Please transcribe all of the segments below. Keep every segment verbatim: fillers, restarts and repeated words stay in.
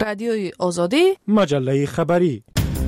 رادیوی آزادی، مجله خبری.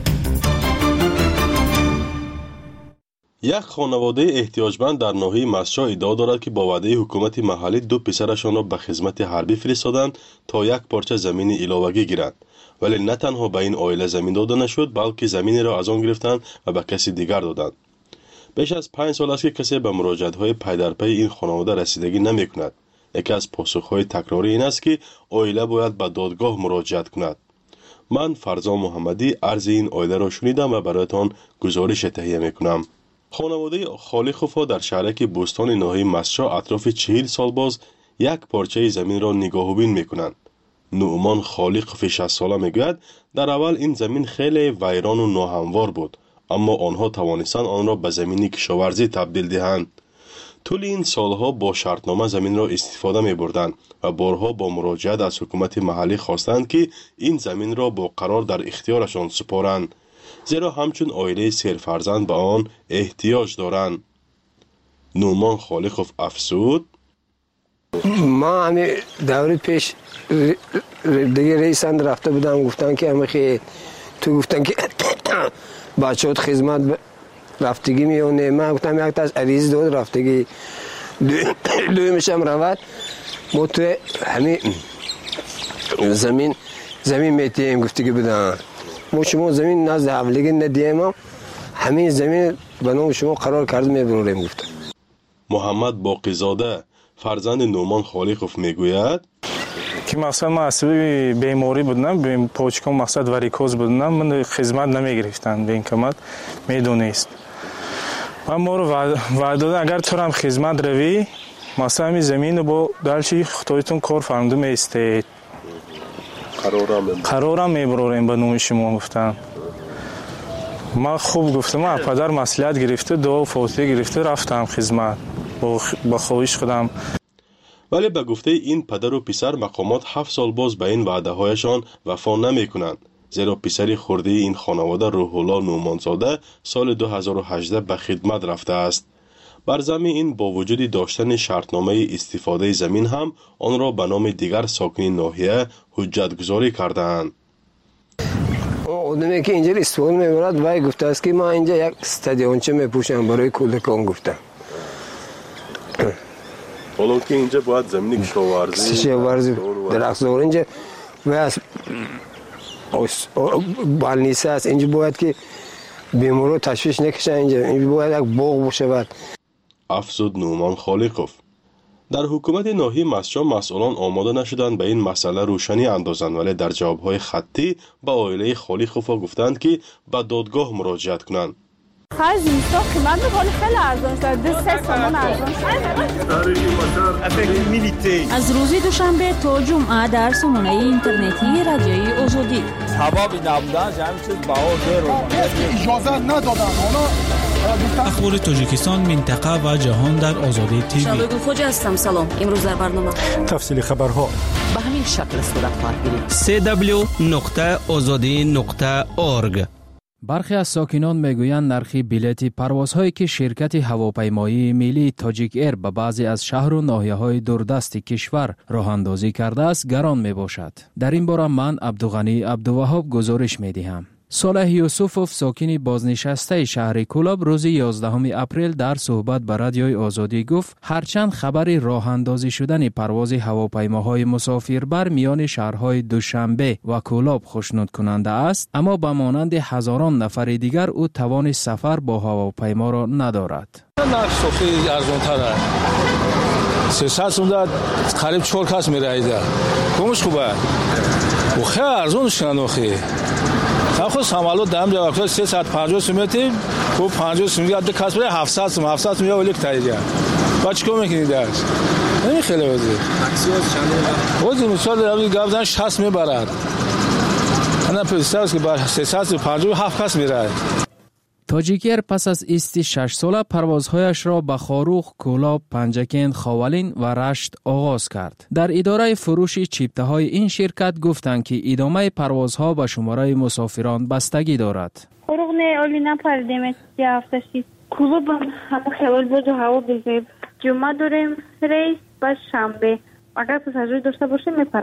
یک خانواده احتیاجمند در ناحیه مسجد ادعا دارد که با وعده حکومت محلی دو پسرشان را به خدمت حربی فرستادند تا یک پارچه زمین علاوگی گیرند، ولی نه تنها به این عائله زمین داده نشد بلکه زمین را از آن گرفتند و به کسی دیگر دادند. بیش از پنج سال است که کسی به مراجعت‌های پی در پی این خانواده رسیدگی نمی‌کند. یکی از پاسخ‌های تکراری این است که عائله باید به دادگاه مراجعت کند. من فرزان محمدی عرض این عائله را شنیدم و برایتان گزارش تهیه می‌کنم. خانواده خالقوفا در شهرک بوستان ناحیه مسجد اطراف چهل سال باز یک پارچه زمین را نگاهبین می‌کنند. نعمان خالقوف شصت ساله میگوید در اول این زمین خیلی ویران و ناهموار بود، اما آنها توانستند آن را به زمین کشاورزی تبدیل دهند. طول این سالها با شرطنامه زمین را استفاده می بردند و بارها با مراجعت از حکومت محلی خواستند که این زمین را با قرار در اختیارشان سپارند، زیرا همچون عائله سرفرزند به آن احتیاج دارند. نعمان خالقوف افزود: ما همین دوره پیش دیگه رئیسند رفته بودم، گفتن که همه خیلی تو گفتن که بچه ها خدمت رفتگی میونه. من گفتم یک تا از عریض داد رفتگی دوی میشم روید ما تو همین زمین زمین میتیم گفتگی بدن. ما شما زمین نزد حولگی ندیم، همین زمین به نام شما قرار کرده میبروریم گفتم. محمد باقیزاده فرزند نعمان خالقوف میگوید که مثلا من اصلا بیماری بودم، پاچکم مقصد واریکوز بودم، من خدمت نمیگرفتن به این کمت میدونست. من ما رو وعده دادن اگر تو هم خدمت روی مثلا همین زمین با دلچی خطایتون کار فرموده میستید قرارم میبروریم به نوم شما گفتم. من خوب گفتم، من پدر مسئولیت گرفته دعا و فاتحه گرفته رفتم خدمت با خواهش خودم. ولی به گفته این پدر و پسر مقامات هفت سال باز به این وعده هایشان وفا نمی کنند، زیرا پسری خرده این خانواده روح الله نعمانزاده سال دو هزار و هجده به خدمت رفته است. بر زمین این با وجود داشتن شرطنامه استفاده زمین هم آن را به نام دیگر ساکنین ناحیه حجت گذاری کردند. آدمی که اینجا استفاده میبرد وای گفته است که ما اینجا یک استادیونچه میپوشم برای کودکان گفتم. حالا که اینجا باید زمین کشاورزی کشاورزی درختزار اینجا واسه بالنیسه است، اینجا باید که بیمارو تشویش نکشن، اینجا اینجا باید یک باغ باشه. افزود نعمان خالقوف. در حکومت ناحیه مسجد مسئولان آماده نشدند به این مسئله روشنی اندازند، ولی در جوابهای خطی به عائله خالقوف گفتند که به دادگاه مراجعت کنند. خرج نیستا قیمت بخوری خیلی ارزان شد، دو سه سامان ارزان شد. از روزی دوشنبه تا جمعه در سامانه اینترنتی رادیوی آزادی سبب نبودن جمعی چیز بها دیر اجازه ندادن. اخبار تاجیکستان، منطقه و جهان در آزادی تیوی. شبگو خوجه هستم. سلام. امروز در برنامه تفصیل خبرها به همین شکل صورت خواهد گرفت. سی دبلیو نقطه آزادی نقطه اورگ. برخی از ساکنان میگویند نرخ بلیط پروازهایی که شرکت هواپیمایی ملی تاجیک ایر به بعضی از شهر و ناحیه‌های دوردست کشور راه اندازی کرده است گران میباشد. در این باره من عبدالغنی عبدالوهاب گزارش میدهم. صالح یوسفوف ساکن بازنشسته شهر کولاب روز یازدهم اپریل در صحبت با رادیوی آزادی گفت هرچند خبر راه اندازی شدن پرواز هواپیماهای مسافربر میان شهرهای دوشنبه و کولاب خوشنود کننده است، اما به مانند هزاران نفر دیگر او توان سفر با هواپیما را ندارد. نرخ صوفی ارزان‌تره. سیصد اونجا قریب چهار کس میرایده. کمش خوبه. و خیلی ارزان شناخی. خود سامالو دام جواب سیصد و پنجاه سومتی و پنجاه سومتی ده کس بره هفتصد سوم هفتصد سوم یا ولی تاییدیه. با چیکار میکنید درش؟ نمی خیلی وزیر. اکسیوز چند؟ وزیر مثال داری گفتن شصت میبرد. انا پسیدم که با سیصد و پنجاه و هفت کس میره. تاجیک ایر پس از ایست شش ساله پروازهایش را به خاروخ، کولاب، پنجکند، خاولین و رشت آغاز کرد. در اداره فروش چیپته های این شرکت گفتند که ادامه پروازها به شماره مسافران بستگی دارد. خروغنه اولی نپردیم یه هفته شید. کولاب همه خیال بود و هوا بزید. جمعه داریم ریس و شنبه. اگر پساژیر داشته باشه میپرد.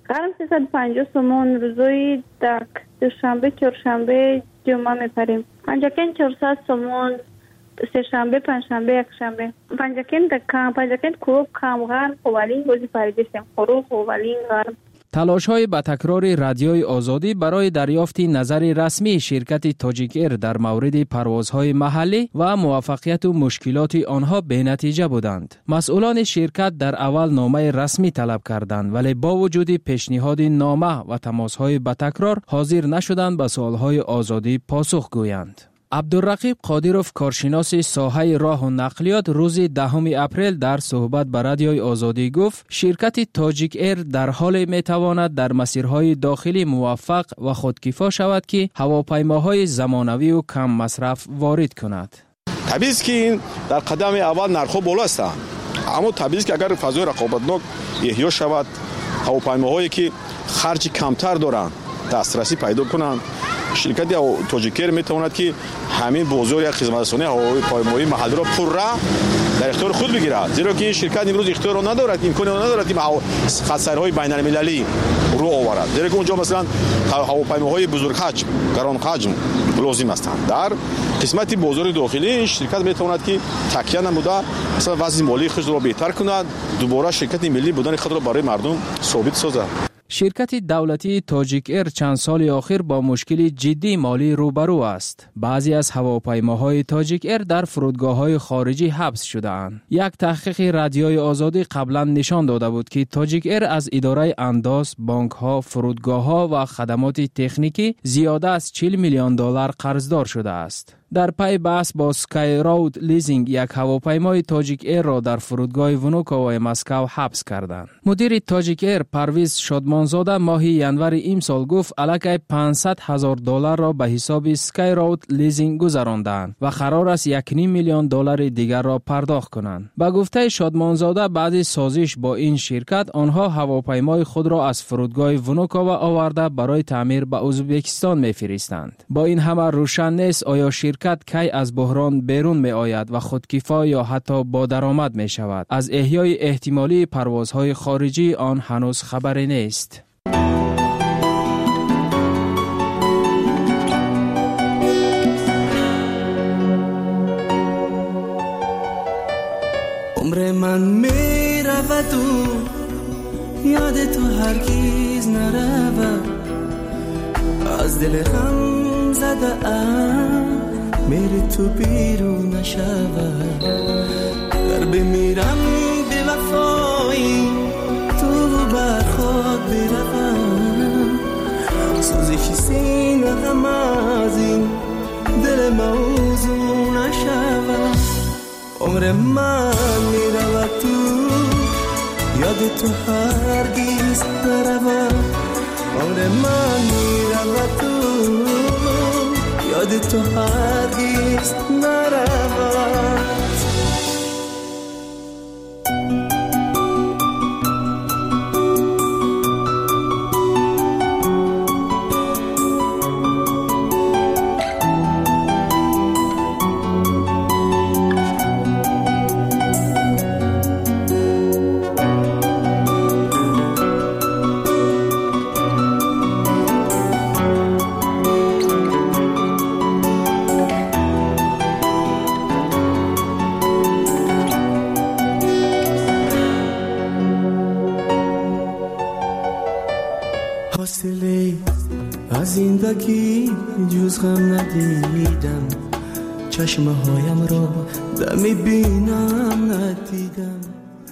غرم سیصد و پنجاه سومون روزای دک دوشنبه چهارشنبه جمعه میپریم. پنجاکن چهارصد سومون سه‌شنبه پنجشنبه یکشنبه. پنجاکن دکم پنجاکن کروب کم غرم خوالین بازی پریدستیم خروب خوالین غرم. تلاش‌های با تکرار رادیوی آزادی برای دریافت نظر رسمی شرکت تاجیک ایر در مورد پروازهای محلی و موفقیت و مشکلات آنها بی‌نتیجه بودند. مسئولان شرکت در اول نامه رسمی طلب کردند ولی با وجود پیشنهاد نامه و تماس‌های با تکرار حاضر نشدند به سوال‌های آزادی پاسخ گویند. عبدالرقیب قادیروف کارشناس ساحه راه و نقلیات روز دهم اپریل در صحبت با رادیوی آزادی گفت شرکت تاجیک ایر در حال میتواند در مسیرهای داخلی موفق و خودکفا شود که هواپیماهای زمانوی و کم مصرف وارد کند. طبیعی است که این در قدم اول نرخ‌ها بالا است، اما طبیعی است که اگر فضای رقابتناک احیا شود، هواپیماهایی که خرج کمتر دارند دسترسی پیدا کنند، شرکت تاجیک ایر میتواند که همین بازار یا خدمترسانی هواپیمایی محلی را پررا در اختیار خود بگیرد، زیرا که این شرکت امروز اختیار را ندارد، امکان را ندارد که خط‌سیرهای بین‌المللی رو آورد، زیرا که اونجا مثلا هواپیماهای بزرگ حجم گران حجم لازم هستند. در قسمت بازار داخلی این شرکت میتواند که تکیه نموده مثلا وضع مالی خود را بهتر کند، دوباره شرکت ملی بودن خود را برای مردم ثابت سازد. شرکت دولتی تاجیک ایر چند سال اخیر با مشکل جدی مالی روبرو است. بعضی از هواپیماهای تاجیک ایر در فرودگاه‌های خارجی حبس شده‌اند. یک تحقیق رادیوی آزادی قبلا نشان داده بود که تاجیک ایر از اداره انداز، بانک‌ها، فرودگاه‌ها و خدمات تکنیکی زیاده از چهل میلیون دلار قرضدار شده است. در پی بحث با سکای راود لیزینگ یک هواپیمای تاجیک ایر را در فرودگاه ونوکووای مسکو حبس کردند. مدیر تاجیک ایر پرویز شادمانزاده ماه ینور امسال گفت الکی پانصد هزار دلار را به حساب سکای راود لیزینگ گذراندند و قرار است یک و نیم میلیون دلار دیگر را پرداخت کنند. با گفته شادمانزاده بعد سازش با این شرکت آنها هواپیمای خود را از فرودگاه ونوکووا آورده برای تعمیر به ازبکستان می‌فرستند. با این همه روشن نیست آیا شرکت کی از بحران بیرون می آید و خودکفا یا حتی با درآمد می شود. از احیای احتمالی پروازهای خارجی آن هنوز خبری نیست. عمر من می رود و یاد تو هرگز نرود، از دل غم زده ام میری تو بیرون نشود، گر بمیرم به وفایی تو بر خود بروم، سوزش سینه غم از این دل موضوع نشود. عمر من میرود تو یاد تو هرگز نرود، عمر من میرود تو یاد تو هرگز نرود. از زندگی جز غم ندیدم، چشمه هایم را دمی بینم ندیدم.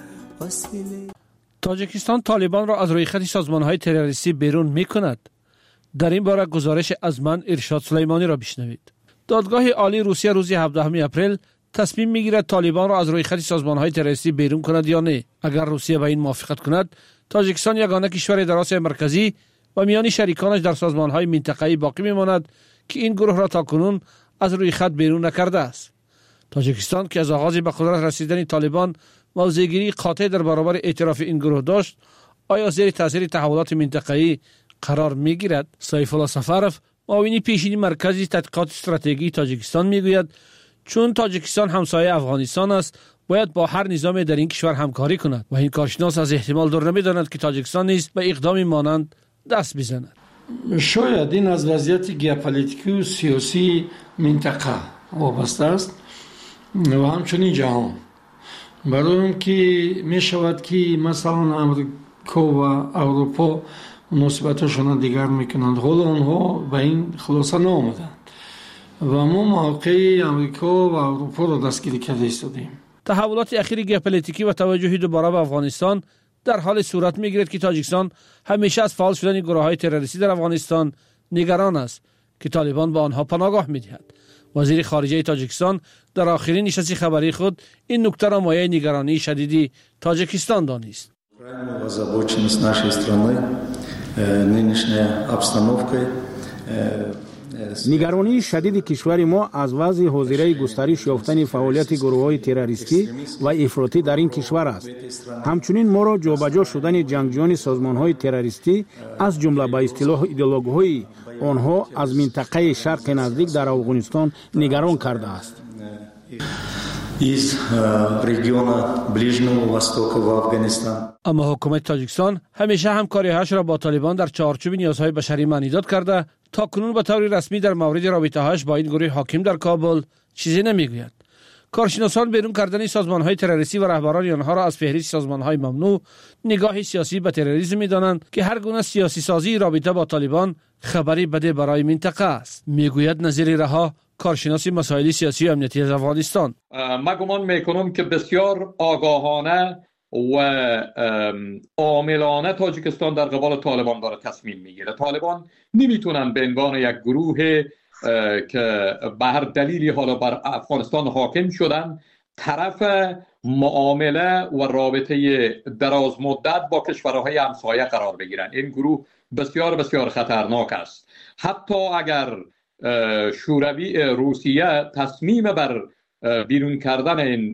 تاجیکستان طالبان را از روی خط سازمان‌های تروریستی بیرون می‌کند. در این باره گزارش از من ارشاد سلیمانی را بشنوید. دادگاه عالی روسیه روز هفدهم اپریل تصمیم می‌گیرد طالبان را از روی خط سازمان‌های تروریستی بیرون کند یا نه. اگر روسیه به این موافقت کند، تاجیکستان یگانه کشور در آسیا مرکزی و میان شریکانش در سازمان‌های منطقه‌ای باقی می‌ماند که این گروه را تاکنون از روی خط بیرون نکرده است. تاجیکستان که از آغاز به قدرت رسیدن طالبان موضع‌گیری قاطع در برابر اعتراف این گروه داشت، آیا زیر تاثیر تحولات منطقه‌ای قرار می‌گیرد؟ سیف الله سفرف، معاون پیشین مرکز تحقیقات استراتژی تاجیکستان می‌گوید چون تاجیکستان همسایه افغانستان است باید با هر نظام در این کشور همکاری کند و این کارشناس از احتمال دور نمی‌داند که تاجیکستان نیز به اقدام مانند دست بزند. شاید این از وضعیت ژئوپلیتیکی و سیاسی منطقه وابسته است و همچنین جهان، برای اینکه می شود که مثلا امریکا و اروپا مناسبتشون دیگر میکنند، حالا اونها به این خلاصه نآمدند و ما موقع امریکا و اروپا را دستگیری کرده ایستادیم. تحولات اخیر ژئوپلیتیکی و توجه دوباره به افغانستان در حال صورت میگیرد که تاجیکستان همیشه از فعال شدن گروه‌های تروریستی در افغانستان نگران است که طالبان به آنها پناهگاه می‌دهد. وزیر خارجه تاجیکستان در آخرین نشست خبری خود این نکته را مایه نگرانی شدیدی تاجیکستان دانست. نگرانی شدید کشور ما از وضع حاضره گسترش یافتن فعالیت گروه‌های تروریستی و افراطی در این کشور است. همچنین ما را جابجا شدن جنگجویان سازمان‌های تروریستی از جمله به اصطلاح ایدئولوژی‌های آنها از منطقه شرق نزدیک در افغانستان نگران کرده است. из региона Ближнего Востока в Афганистан. اما حکومت تاجیکستان همیشه همکاری‌هایش را با طالبان در چارچوب نیازهای بشری معنی داد کرده، تا کنون به طور رسمی در مورد رابطه‌هایش با این گروه حاکم در کابل چیزی نمیگوید. کارشناسان بیرون کردن سازمان‌های تروریستی و رهبران آنها را از فهرست سازمان‌های ممنوع نگاه سیاسی به تروریسم می‌دانند که هر گونه سیاسی سازی رابطه با طالبان خبری بده برای منطقه است، میگوید نظیر رها، کارشناس مسائل سیاسی و امنیتی از افغانستان. من گمان میکنم که بسیار آگاهانه و عاملانه تاجیکستان در قبال طالبان داره تصمیم میگیره. طالبان نمیتونن به عنوان یک گروه که به هر دلیلی حالا بر افغانستان حاکم شدن طرف معامله و رابطه دراز مدت با کشورهای همسایه قرار بگیرن. این گروه بسیار بسیار خطرناک است. حتی اگر شوروی روسیه تصمیم بر بیرون کردن این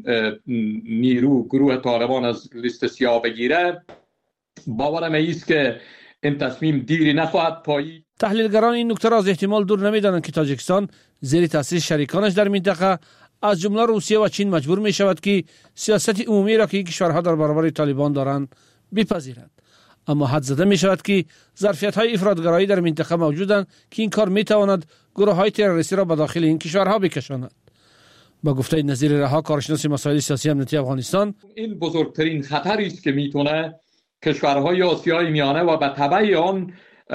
نیرو گروه طالبان از لیست سیاه بگیره، باورم ایست که این تصمیم دیری نخواهد پایید. تحلیلگران این نکته را از احتمال دور نمی‌دانند که تاجیکستان زیر تاثیر شریکانش در منطقه از جمله روسیه و چین مجبور می شود که سیاست عمومی را که این کشورها در برابر طالبان دارند بپذیرد. اما حد زده می شود که ظرفیت‌های افراط‌گرایی در منطقه موجودند که این کار می تواند گروه‌های تروریستی را به داخل این کشورها بکشاند. با گفته نظیر رها، کارشناس مسائل سیاسی امنیتی افغانستان، این بزرگترین خطری است که میتونه کشورهای آسیای میانه و به تبع آن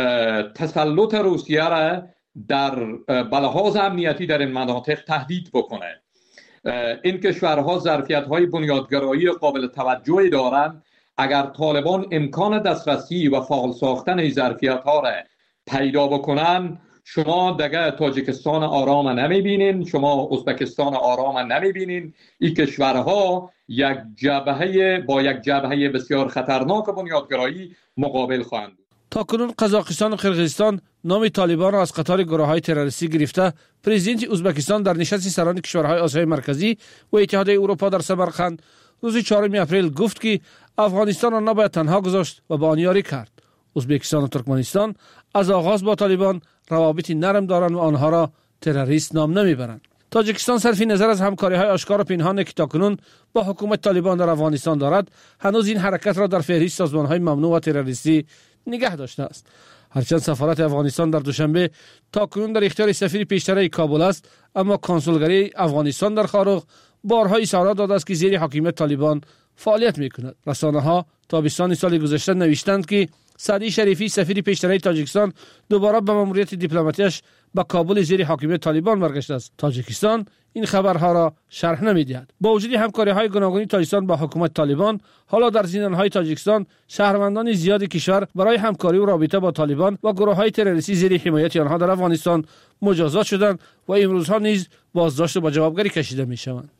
تسلط روسیه را در بلحاظ امنیتی در این مناطق تهدید بکنه. این کشورها ظرفیت‌های بنیادگرایی قابل توجهی دارند. اگر طالبان امکان دسترسی و فعال ساختن این ظرفیت‌ها را پیدا بکنن، شما دیگه تاجیکستان آرام نمیبینین، شما ازبکستان آرام نمیبینین. این کشورها یک جبهه با یک جبهه بسیار خطرناک بنیادگرایی مقابل خواهند بود. تا کنون قزاقستان و قرقیزستان نام طالبان را از قطار گروه‌های تروریستی گرفته. پرزیدنت ازبکستان در نشست سران کشورهای آسیای مرکزی و اتحادیه اروپا در سمرقند روز چهارم اپریل گفت که افغانستان را نباید تنها گذاشت و با آن یاری کرد. ازبکستان و ترکمنستان از آغاز با طالبان روابطی نرم دارند و آنها را تروریست نام نمیبرند. تاجیکستان صرف نظر از همکاری‌های آشکار و پنهان که تاکنون با حکومت طالبان در افغانستان دارد، هنوز این حرکت را در فهرست سازمان‌های ممنوع و تروریستی نگه داشته است. هرچند سفارت افغانستان در دوشنبه تاکنون در اختیار سفیر پیشتر کابل است، اما کنسولگری افغانستان در خارق بارها اظهارات داده است که زیر حاکمیت طالبان فعالیت می‌کند. رسانه‌ها تابستان سال گذشته نوشتند که سعدی شریفی سفیر پیشتر تاجیکستان دوباره به ماموریت دیپلماتیش به کابل زیر حاکمیت طالبان برگشته است. تاجیکستان این خبرها را شرح نمی‌دهد. با وجود همکاری‌های گوناگونی تاجیکستان با حکومت طالبان، حالا در زندان‌های تاجیکستان شهروندان زیادی کشور برای همکاری و رابطه با طالبان و گروه‌های تروریستی زیر حمایت آنها در افغانستان مجازات شدند و امروزها نیز بازداشت و به جوابگری کشیده می‌شوند.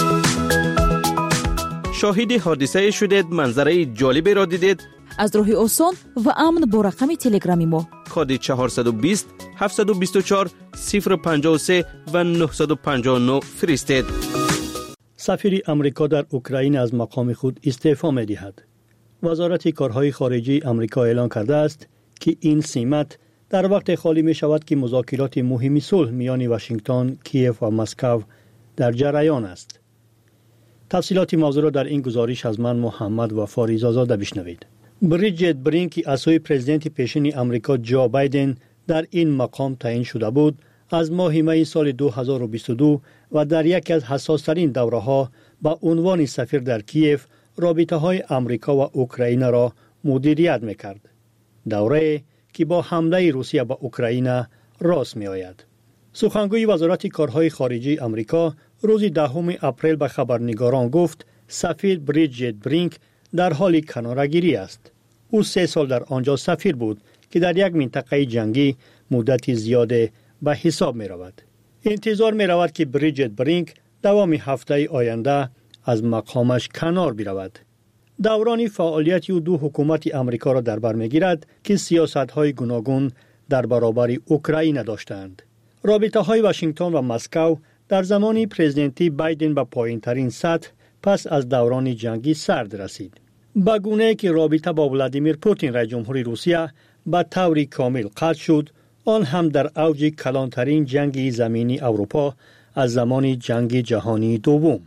شاهد حادثه شدید، منظره جالبی را دیدید؟ از راه آسان و امن با رقم تلگرامی ما کد چهارصد و بیست هفتصد و بیست و چهار صفر پنجاه و سه و نهصد و پنجاه و نه فرستید. سفیر امریکا در اوکراین از مقام خود استعفا می دهد. وزارت کارهای خارجه امریکا اعلان کرده است که این سمت در وقت خالی می شود که مذاکرات مهم صلح میان واشنگتن، کیف و مسکو در جریان است. تفصیلات موضوع را در این گزارش از من محمد وفاری زاده بشنوید. بریجیت برینک از سوی پرزیدنت پیشین آمریکا جو بایدن در این مقام تعیین شده بود، از ماه می سال دو هزار و بیست و دو و در یکی از حساس‌ترین دوره‌ها با عنوان سفیر در کیف رابطه‌های آمریکا و اوکراین را مدیریت می‌کرد. دوره که با حمله روسیه به اوکراین راست می‌آید. سخنگوی وزارت کارهای خارجه آمریکا روز دهم اپریل به خبرنگاران گفت سفیر بریجیت برینک در حال کناره‌گیری است. او سه سال در آنجا سفیر بود که در یک منطقه جنگی مدت زیاد به حساب می رود. انتظار می رود که بریجیت برینک دوام هفته آینده از مقامش کنار برود. دوران فعالیت او دو حکومت آمریکا را در بر می گیرد که سیاست‌های گوناگون در برابر اوکراین داشتند. رابطه های واشنگتن و مسکو در زمان پرزیدنتی بایدن به پایین‌ترین سطح پس از دوران جنگی سرد رسید. با گونه‌ای که رابطه با ولادیمیر پوتین رئیس جمهوری روسیه به طور کامل قطع شد، آن هم در اوج کلانترین جنگ زمینی اروپا از زمان جنگ جهانی دوم.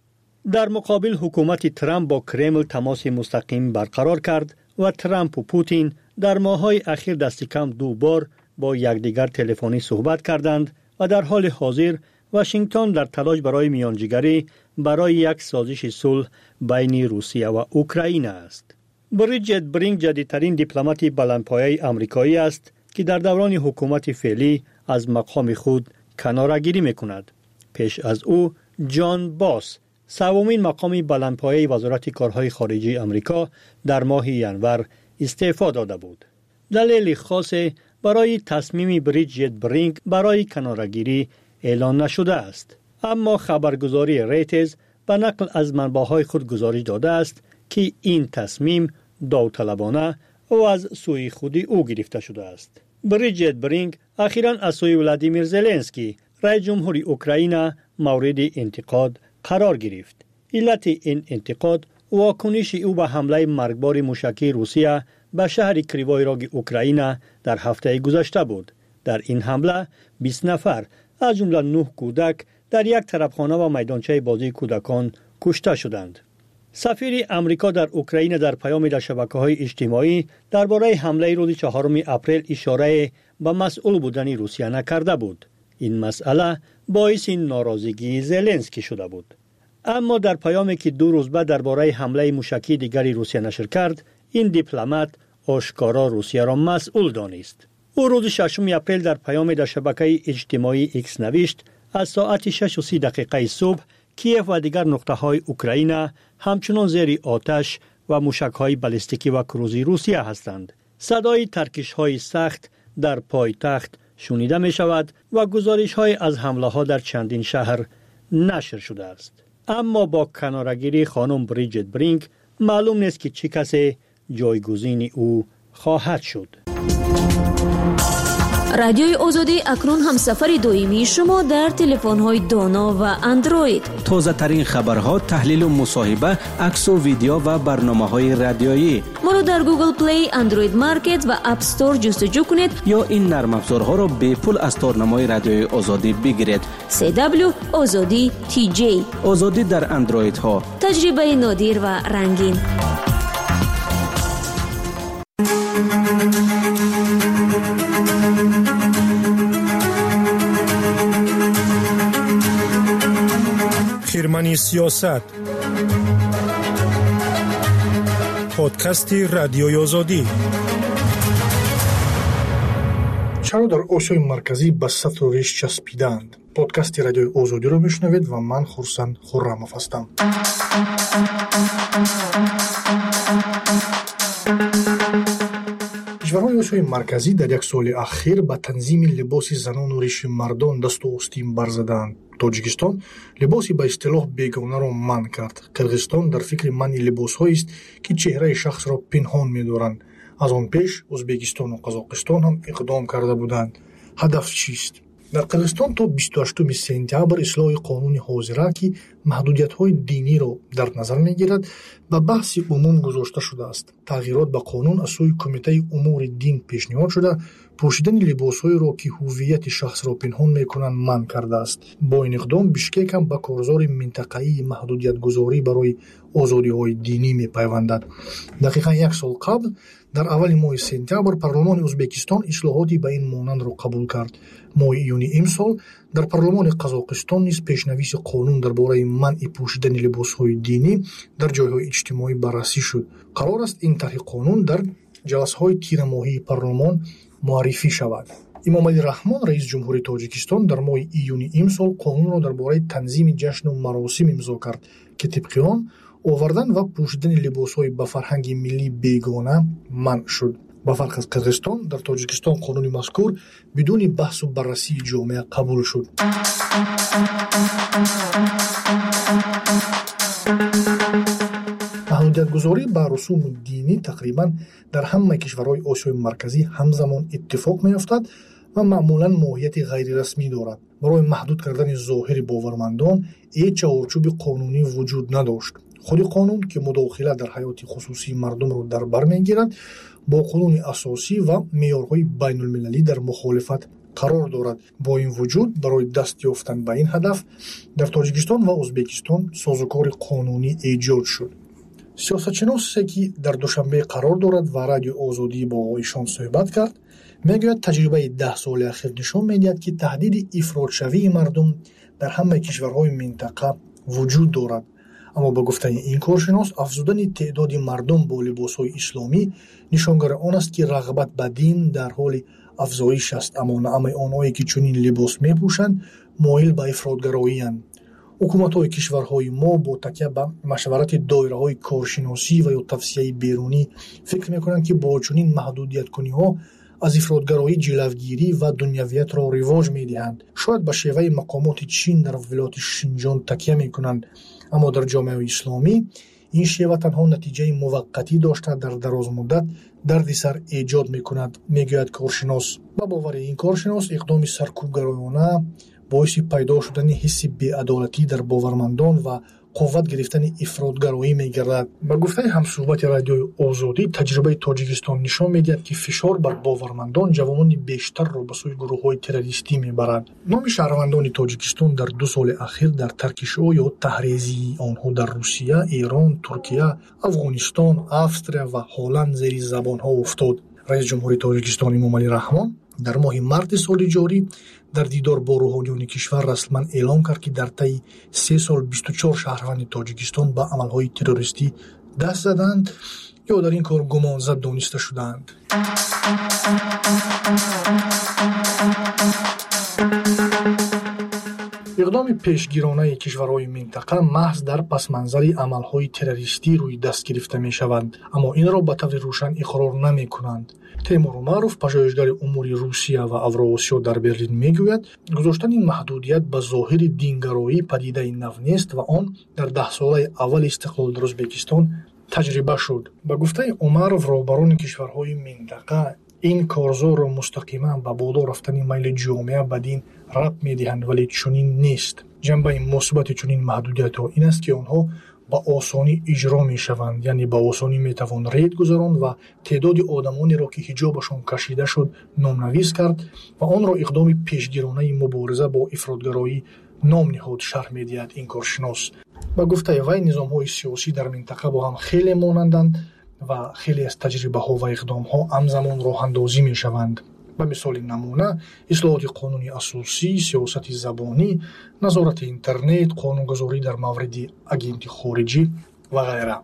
در مقابل حکومت ترامپ با کرمل تماس مستقیم برقرار کرد و ترامپ و پوتین در ماه‌های اخیر دست کم دو بار با یکدیگر تلفنی صحبت کردند و در حال حاضر واشنگتن در تلاش برای میانجیگری برای یک سازش صلح بین روسیه و اوکراین است. بریجیت برینک جدیدترین دیپلمات بلندپایه آمریکایی است که در دوران حکومت فعلی از مقام خود کناره‌گیری می‌کند. پیش از او جان باس سومین مقام بلندپایه وزارت کارهای خارجه آمریکا در ماه ژانویه استعفا داده بود. دلیل خاص برای تصمیم بریجیت برینک برای کناره‌گیری اعلان نشده است، اما خبرگزاری ریترز به نقل از منبع‌های خود گزارش داده است که این تصمیم داوطلبانه و از سوی خود او گرفته شده است. بریجیت برینک اخیراً از سوی ولادیمیر زلنسکی رئیس جمهوری اوکراین مورد انتقاد قرار گرفت. علت این انتقاد واکنش او به حمله مرگبار موشکی روسیه به شهر کریوای راگ اوکراین در هفته گذشته بود. در این حمله بیست نفر از جمله نه کودک در یک طرفخانه و میدانچه بازی کودکان کشته شدند. سفیر امریکا در اوکراین در پیام در شبکه‌های اجتماعی درباره حمله روز چهارم اپریل اشاره به مسئول بودن روسیه نکرده بود. این مسئله باعث ناراضگی زلنسکی شده بود. اما در پیامی که دو روز بعد درباره حمله موشکی دیگری روسیه نشر کرد، این دیپلمات آشکارا روسیه را مسئول دانست. او روز ششم اپریل در پیام در شبکه اجتماعی ایکس نوشت از ساعت شش و سی دقیقه صبح کیف و دیگر نقطه‌های اوکراین همچنان زیر آتش و موشک‌های بالستیکی و کروزی روسیه هستند. صدای ترکش‌های سخت در پایتخت شنیده می شود و گزارش‌های از حمله‌ها در چندین شهر نشر شده است. اما با کناره‌گیری خانم بریجیت برینک معلوم نیست که چه کسی جایگزین او خواهد شد. رادیوی آزادی اکنون هم سفر دائمی شما در تلفن‌های دانا و اندروید. تازه ترین خبرها، تحلیل و مصاحبه، عکس و ویدیو و برنامه‌های رادیویی. ما رو در گوگل پلی، اندروید مارکت و اپ استور جستجو کنید یا این نرم افزارها را به پول از تارنمای رادیوی آزادی بگیرید. سی دبلیو آزادی تی جی. آزادی در اندروید ها. تجربه نادر و رنگین. خیرمنی سیاست، پادکست رادیوی آزادی. چرا در آسیای مرکزی به سطل و ریش چسبیدند؟ پادکست رادیوی آزادی را میشنوید و من خورسند خرم‌اف هستم. کشورهای آسیای مرکزی در یک سال اخیر به تنظیم لباس زنان و ریش مردان دست و آستین برزدند. تاجیکستان لباسی به اصطلاح بیگانه را منع کرد. قرغیزستان در فکر منع لباس‌هایی است که چهره شخص را پنهان می‌دارند. از آن پیش ازبکستان و قزاقستان هم اقدام کرده بودند. هدف چیست؟ در قرغیزستان تا بیست و هشتم سپتامبر اصلاح قانون حاضره که маҳдудиятҳои диниро дар назар мегирад, ба баҳси умум гузошта шудааст. Тағйирот ба қонун аз сӯи Кумитаи умури дин пешниҳод шуда, пӯшидани либосҳоеро ки ҳуввияти шахсро пинҳон мекунанд манъ кардааст. Бо ин иқдом Бишкек ҳам ба корзори минтақаии маҳдудиятгузорӣ барои озодиҳои динӣ мепайвандад. Дақиқан як сол қабл дар аввали моҳи сентябр парлумони Ӯзбекистон ислоҳоти ба ин монандро қабул кард. Моҳи июни имсол дар парлумони Қазоқистон низ пешнависи қонун дар бораи манъи пӯшидани либосҳои динӣ дар ҷойҳои иҷтимоӣ баррасӣ шуд. Қарор аст ин тарҳи қонун дар ҷаласаҳои тирамоҳии парлумон муаррифӣ шавад. Имомалӣ Раҳмон, раис ҷумҳури Тоҷикистон, дар моҳи июни имсол қонунро дар бораи танзими ҷашну маросим имзо кард, ки тибқи он овардан ва пӯшидани либосҳои ба фарҳанги миллӣ бегона манъ шуд. Ба фарқ аз Қирғизистон, дар Тоҷикистон қонуни мазкур бидуни баҳсу баррасии ҷомеа қабул шуд. маҳдудиятгузорӣ ба русуми динӣ тақрибан дар ҳамаи кишварҳои Осиёи Марказӣ ҳамзамон иттифоқ меёфтад ва маъмулан моҳияти ғайрирасмӣ дорад. Барои маҳдуд кардани зоҳири бовармандон ҳеҷ чаҳорчӯби қонунӣ вуҷуд надошт. худи қонун, ки мудохила дар ҳаёти хусусии мардумро дар бар мегирад, бо қонуни асосӣ ва меъёрҳои байнулмилалӣ дар мухолифат қарор дорад. Бо ин вуҷуд, барои даст ёфтан ба ин ҳадаф дар Тоҷикистон ва Ӯзбекистон созукори қонунӣ эҷод шуд. сиёсатшиносе, ки дар душанбе қарор дорад ва радиои Озодӣ бо оғоишон суҳбат кард, мегӯяд таҷрибаи даҳ соли ахир нишон медиҳад, ки таҳдиди ифротшавии мардум дар ҳамаи кишварҳои минтақа вуҷуд дорад. аммо ба гуфтани ин коршинос, афзудани теъдоди мардум бо либосҳои исломӣ нишонгари он аст, ки рағбат ба дин дар ҳоли афзоиш аст, аммо наъмаи онҳое, ки чунин либос мепӯшанд, моил ба ифротгароиянд. ҳукуматҳои кишварҳои мо бо такя ба машварати доираҳои коршиносӣ ва ё тавсияи берунӣ фикр мекунанд, ки бо чунин маҳдудияткуниҳо аз ифротгароӣ ҷилавгирӣ ва дунявиятро ривоҷ медиҳанд. шояд ба шеваи мақомоти Чин дар вилояти Шинҷон такя мекунанд, аммо дар ҷомеаи исломӣ ин шева танҳо натиҷаи муваққатӣ дошта дар дарозмуддат дарди сар эҷод мекунад, мегӯяд коршинос. Ба бовари ин коршинос, иқдоми саркӯбгароёна боиси пайдо шудани ҳисси беадолатӣ дар бовармандон ва қувват гирифтани ифротгароӣ мегардад. Ба гуфтаи ҳамсуҳбати радиои Озодӣ, таҷрибаи Тоҷикистон нишон медиҳад, ки фишор бар бовармандон ҷавонони бештарро ба сӯи гурӯҳҳои террористӣ мебарад. номи шаҳрвандони Тоҷикистон дар ду соли ахир дар тарки шуъо ё таҳризии онҳо дар Русия, Эрон, Туркия, Афғонистон, Австрия ва Ҳолланд зери забонҳо уфтод. раис ҷумҳури Тоҷикистон Имомалӣ Раҳмон дар моҳи марти соли ҷорӣ дар дидор бо рӯҳониёни кишвар расман эълон кард, ки дар таи се сол бисту чор шаҳрванди Тоҷикистон ба амалҳои террористӣ даст заданд ё дар ин кор гумонзад дониста шудаанд. иқдоми пешгиронаи кишварҳои минтақа маҳз дар пасманзари амалҳои террористӣ рӯи даст гирифта мешаванд, аммо инро ба таври рӯшан иқрор намекунанд. Теймур Умаров, пажоҳишгари умури Русия ва Авроосиё дар Берлин мегӯяд, гузоштани маҳдудият ба зоҳири дингароӣ падидаи нав нест ва он дар даҳсолаи аввали истиқлол дар Ӯзбекистон таҷриба шуд. Ба гуфтаи Умаров, роҳбарони кишварҳои минтақа ин корзорро мустақиман ба боло рафтани майли ҷомеа ба дин рабт медиҳанд, вале чунин нест. ҷанбаи мусбати чунин маҳдудиятҳо ин аст, ки онҳо ба осонӣ иҷро мешаванд, яъне ба осонӣ метавон рейд гузаронд ва теъдоди одамонеро, ки ҳиҷобашон кашида шуд, номнавис кард ва онро иқдоми пешгиронаи мубориза бо ифротгароӣ ном ниҳод, шарҳ медиҳад ин коршинос. ба гуфтаи вай, низомҳои сиёсӣ дар минтақа бо ҳам хеле монанданд ва хеле аз таҷрибаҳо ва иқдомҳо ҳамзамон роҳандозӣ мешаванд. ба мисоли намуна, ислоҳоти қонуни асосӣ, сиёсати забонӣ, назорати интернет, қонунгузорӣ дар мавриди агенти хориҷӣ ва ғайра.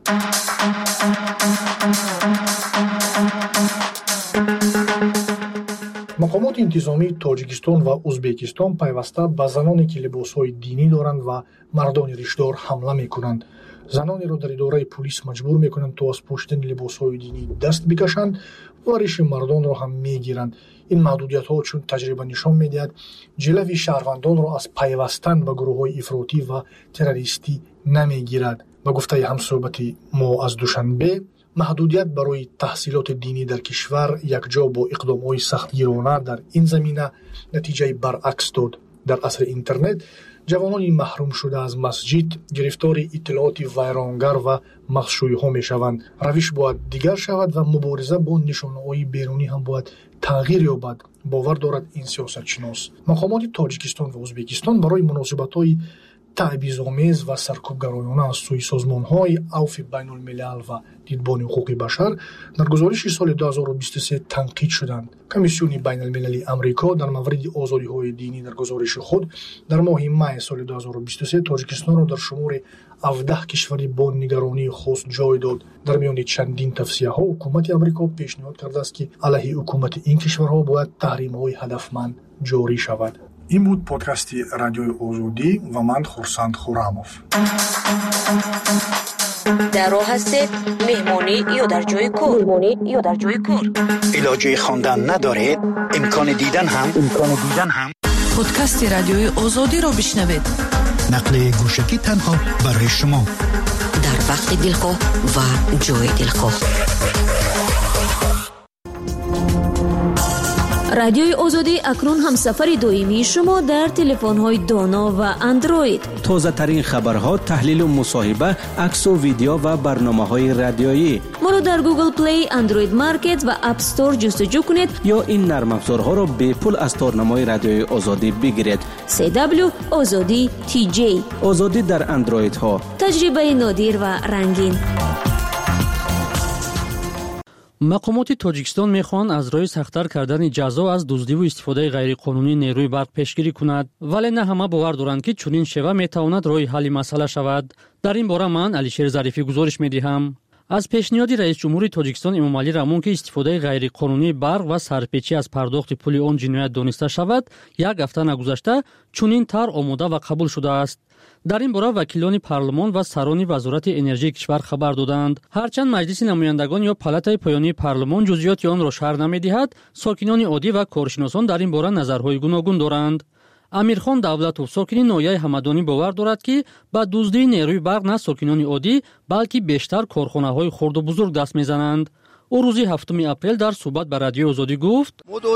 мақомоти интизомии Тоҷикистон ва Ӯзбекистон пайваста ба заноне, ки либосҳои динӣ доранд ва мардони риштдор ҳамла мекунанд. Занонеро дар идораи пулис маҷбур мекунанд, то аз пӯшидани либосҳои динӣ даст бикашанд ва риши мардонро ҳам мегиранд. ин маҳдудиятҳо, чун таҷриба нишон медиҳад, ҷилави шаҳрвандонро аз пайвастан ба гурӯҳҳои ифротӣ ва террористӣ намегирад. Ба гуфтаи ҳамсуҳбати мо аз Душанбе, маҳдудият барои таҳсилоти динӣ дар кишвар якҷо бо иқдомҳои сахтгирона дар ин замина натиҷаи баръакс дод. Дар асри интернет ҷавонони маҳрум шуда аз масҷид гирифтори иттилооти вайронгар ва махшӯйиҳо мешаванд. равиш бояд дигар шавад ва мубориза бо нишонаҳои берунӣ ҳам бояд тағйир ёбад, бовар дорад ин сиёсатшинос. мақомоти Тоҷикистон ва Ӯзбекистон барои муносибатҳои таъбизомез ва саркӯбгароёна аз сӯи созмонҳои авфи байнулмилал ва дидбони ҳуқуқи башар дар гузориши соли ду ҳазору бисту се танқид шуданд. Комиссиони байналмилалии Амрико дар мавриди озодиҳои динӣ дар гузориши худ дар моҳи май соли ду ҳазору бисту се Тоҷикистонро дар шумори ҳавдаҳ кишвари бо нигаронии хос ҷой дод. дар миёни чандин тавсияҳо ҳукумати Амрико пешниҳод кардааст, ки алайҳи ҳукумати ин кишварҳо бояд таҳримҳои ҳадафманд ҷорӣ шавад. ин буд подкасти Радиои Озодӣ ва ман Хурсанд Хурамов. дар роҳ ҳастед меҳмонӣ ё дар ҷои кор меҳмонӣ ё дар ҷои кор илоҷи хондан надоред имкони дидан ҳам имкони дидан ҳам подкасти Радиои Озодиро бишнавед. нақли гӯшагӣ танҳо барои шумо дар вақти дилхоҳ ва ҷои дилхоҳ. радиои озодӣ акнун ҳамсафари доимии шумо дар телефонҳои доно ва андроид. тозатарин хабарҳо, таҳлилу мусоҳиба, аксу видео ва барномаҳои радиоӣ. моро дар Google Play, Android Market ва App Store ҷустуҷӯ кунед ё ин нармафзорҳоро бепул аз торнамои радиои озодӣ бигиред. си дабл ю озодӣ ти ҷей. озодӣ дар андроидҳо. таҷрибаи нодир ва рангин. мақомоти Тоҷикистон мехоҳанд аз роҳи сахттар кардани ҷазо аз дуздиву истифодаи ғайриқонунии нерӯи барқ пешгирӣ кунад, вале на ҳама бовар доранд, ки чунин шева метавонад роҳи ҳалли масъала шавад. дар ин бора ман Алишер Зарифӣ гузориш медиҳам. аз пешниҳоди раисҷумҳури Тоҷикистон Эмомалӣ Рамон, ки истифодаи ғайриқонунии барқ ва сарпечӣ аз пардохти пули он ҷиноят дониста шавад, як ҳафта нагузашта чунин тар омода ва қабул шудааст. дар ин бора вакилони парлумон ва сарони вазорати энержии кишвар хабар доданд. ҳарчанд маҷлиси намояндагон ё палатаи поёнии парлумон ҷузъиёти онро шарҳ намедиҳад, сокинони оддӣ ва коршиносон дар ин бора назарҳои гуногун доранд. Амирхон Давлатов, сокини ноҳияи Ҳамадонӣ, бовар дорад, ки ба дуздии нерӯи барқ на сокинони оддӣ, балки бештар корхонаҳои хурду бузург даст мезананд. ӯ рӯзи ҳафтуми апрел дар суҳбат ба Радиои Озодӣ гуфт: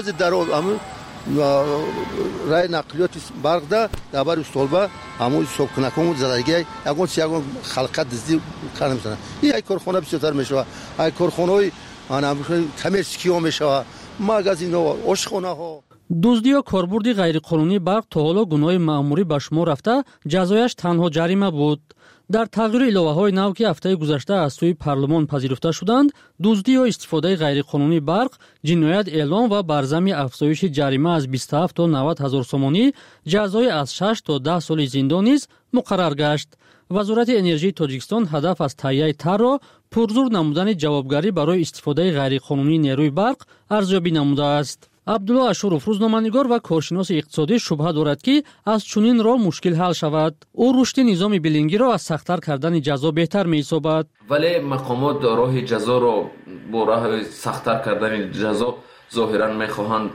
рай нақлиёти барқда дабари столба ҳамои сокунакон задагиай ягон чи ягон халқа дизди кар намесанад. ин ай корхона бисёртар мешавад, ай корхонаҳои коммерсикиҳо мешавад, магазинҳо, ошхонаҳо. дуздӣ ё корбурди ғайриқонунии барқ то ҳоло гуноҳи маъмурӣ ба шумор рафта, ҷазояш танҳо ҷарима буд. дар тағйири иловаҳои нав, ки ҳафтаи гузашта аз сӯи парлумон пазируфта шуданд, дуздӣ ё истифодаи ғайриқонунии барқ ҷиноят эълон ва бар замми афзоиши ҷарима аз бисту ҳафт то навад ҳазор сомонӣ, ҷазои аз шаш то даҳ соли зиндон низ муқаррар гашт. вазорати энержии Тоҷикистон ҳадаф аз таҳияи тарро пурзур намудани ҷавобгарӣ барои истифодаи ғайриқонунии нерӯи барқ арзёбӣ намудааст. Абдулло Ашуров, рӯзноманигор ва коршиноси иқтисодӣ, шубҳа дорад, ки аз чунин роҳ мушкил ҳал шавад. ӯ рушди низоми билингиро аз сахттар кардани ҷазо беҳтар меҳисобад. вале мақомот роҳи ҷазоро бо роҳи сахттар кардани ҷазо зоҳиран мехоҳанд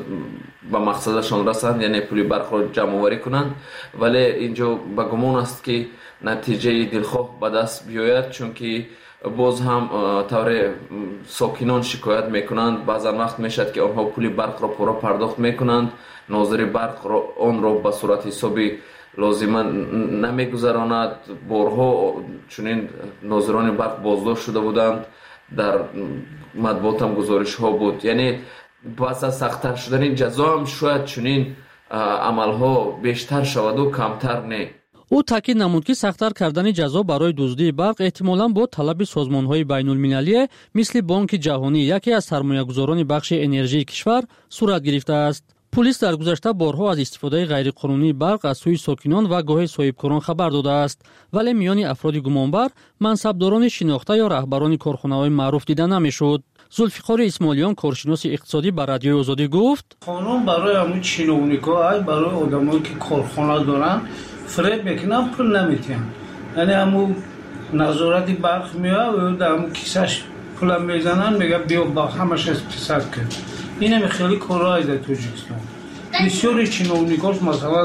ба мақсадашон расанд, яъне пули барқро ҷамъоварӣ кунанд, вале инҷо ба гумон аст, ки натиҷаи дилхоҳ ба даст биёяд, чунки боз ҳам тавре сокинон шикоят мекунанд. баъзан вақт мешавад, ки онҳо пули барқро пурра пардохт мекунанд, нозири барқ онро ба сурати ҳисоби лозима намегузаронад. борҳо чунин нозирони барқ боздошт шуда буданд, дар матбуотам гузоришҳо буд. яъне пас аз сахттар шудани ҷазо ҳам шояд чунин амалҳо бештар шаваду камтар не. ӯ таъкид намуд, ки сахттар кардани ҷазо барои дуздии барқ эҳтимолан бо талаби созмонҳои байнулмилалие мисли Бонки ҷаҳонӣ, яке аз сармоягузорони бахши энержии кишвар, сурат гирифтааст. пулис дар гузашта борҳо аз истифодаи ғайриқонунии барқ аз сӯи сокинон ва гоҳе соҳибкорон хабар додааст, вале миёни афроди гумонбар мансабдорони шинохта ё раҳбарони корхонаҳои маъруф дида намешуд. Зулфиқори Исмоилиён, коршиноси иқтисодӣ, ба Радиои Озодӣ гуфт: қонун барои ҳамон чиновникҳо, ай барои одамое ки корхона доранд фреб мекунанд, пул наметиҳанд. яъне ҳамун назорати барқ меояд ӯ дар ҳамун кисаш пула мезананд, мега биё ба ҳамаш писар кунед. ин ҳам хеле корҳои дар Тоҷикистон. бисёри чиновникош масалан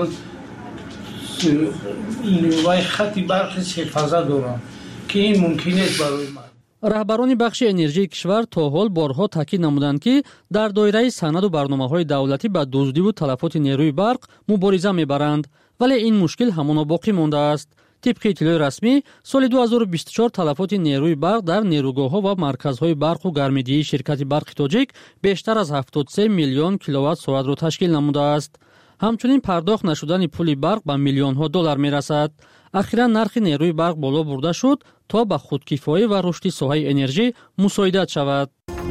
вай хати барқи сефаза доранд, ки ин мумкин нест барои ман. раҳбарони бахши энержии кишвар то ҳол борҳо таъкид намуданд, ки дар доираи санаду барномаҳои давлатӣ ба дуздиву талафоти нерӯи барқ мубориза мебаранд, вале ин мушкил ҳамоно боқӣ мондааст. тибқи иттилои расмӣ, соли ду ҳазору бисту чор талафоти нерӯи барқ дар нерӯгоҳҳо ва марказҳои барқу гармидиҳии ширкати барқи тоҷик бештар аз ҳафтод се миллион киловатт-соатро ташкил намудааст. ҳамчунин пардохт нашудани пули барқ ба миллионҳо доллар мерасад. ахиран нархи нерӯи барқ боло бурда шуд, то ба худкифоӣ ва рушди соҳаи энержӣ мусоидат шавад.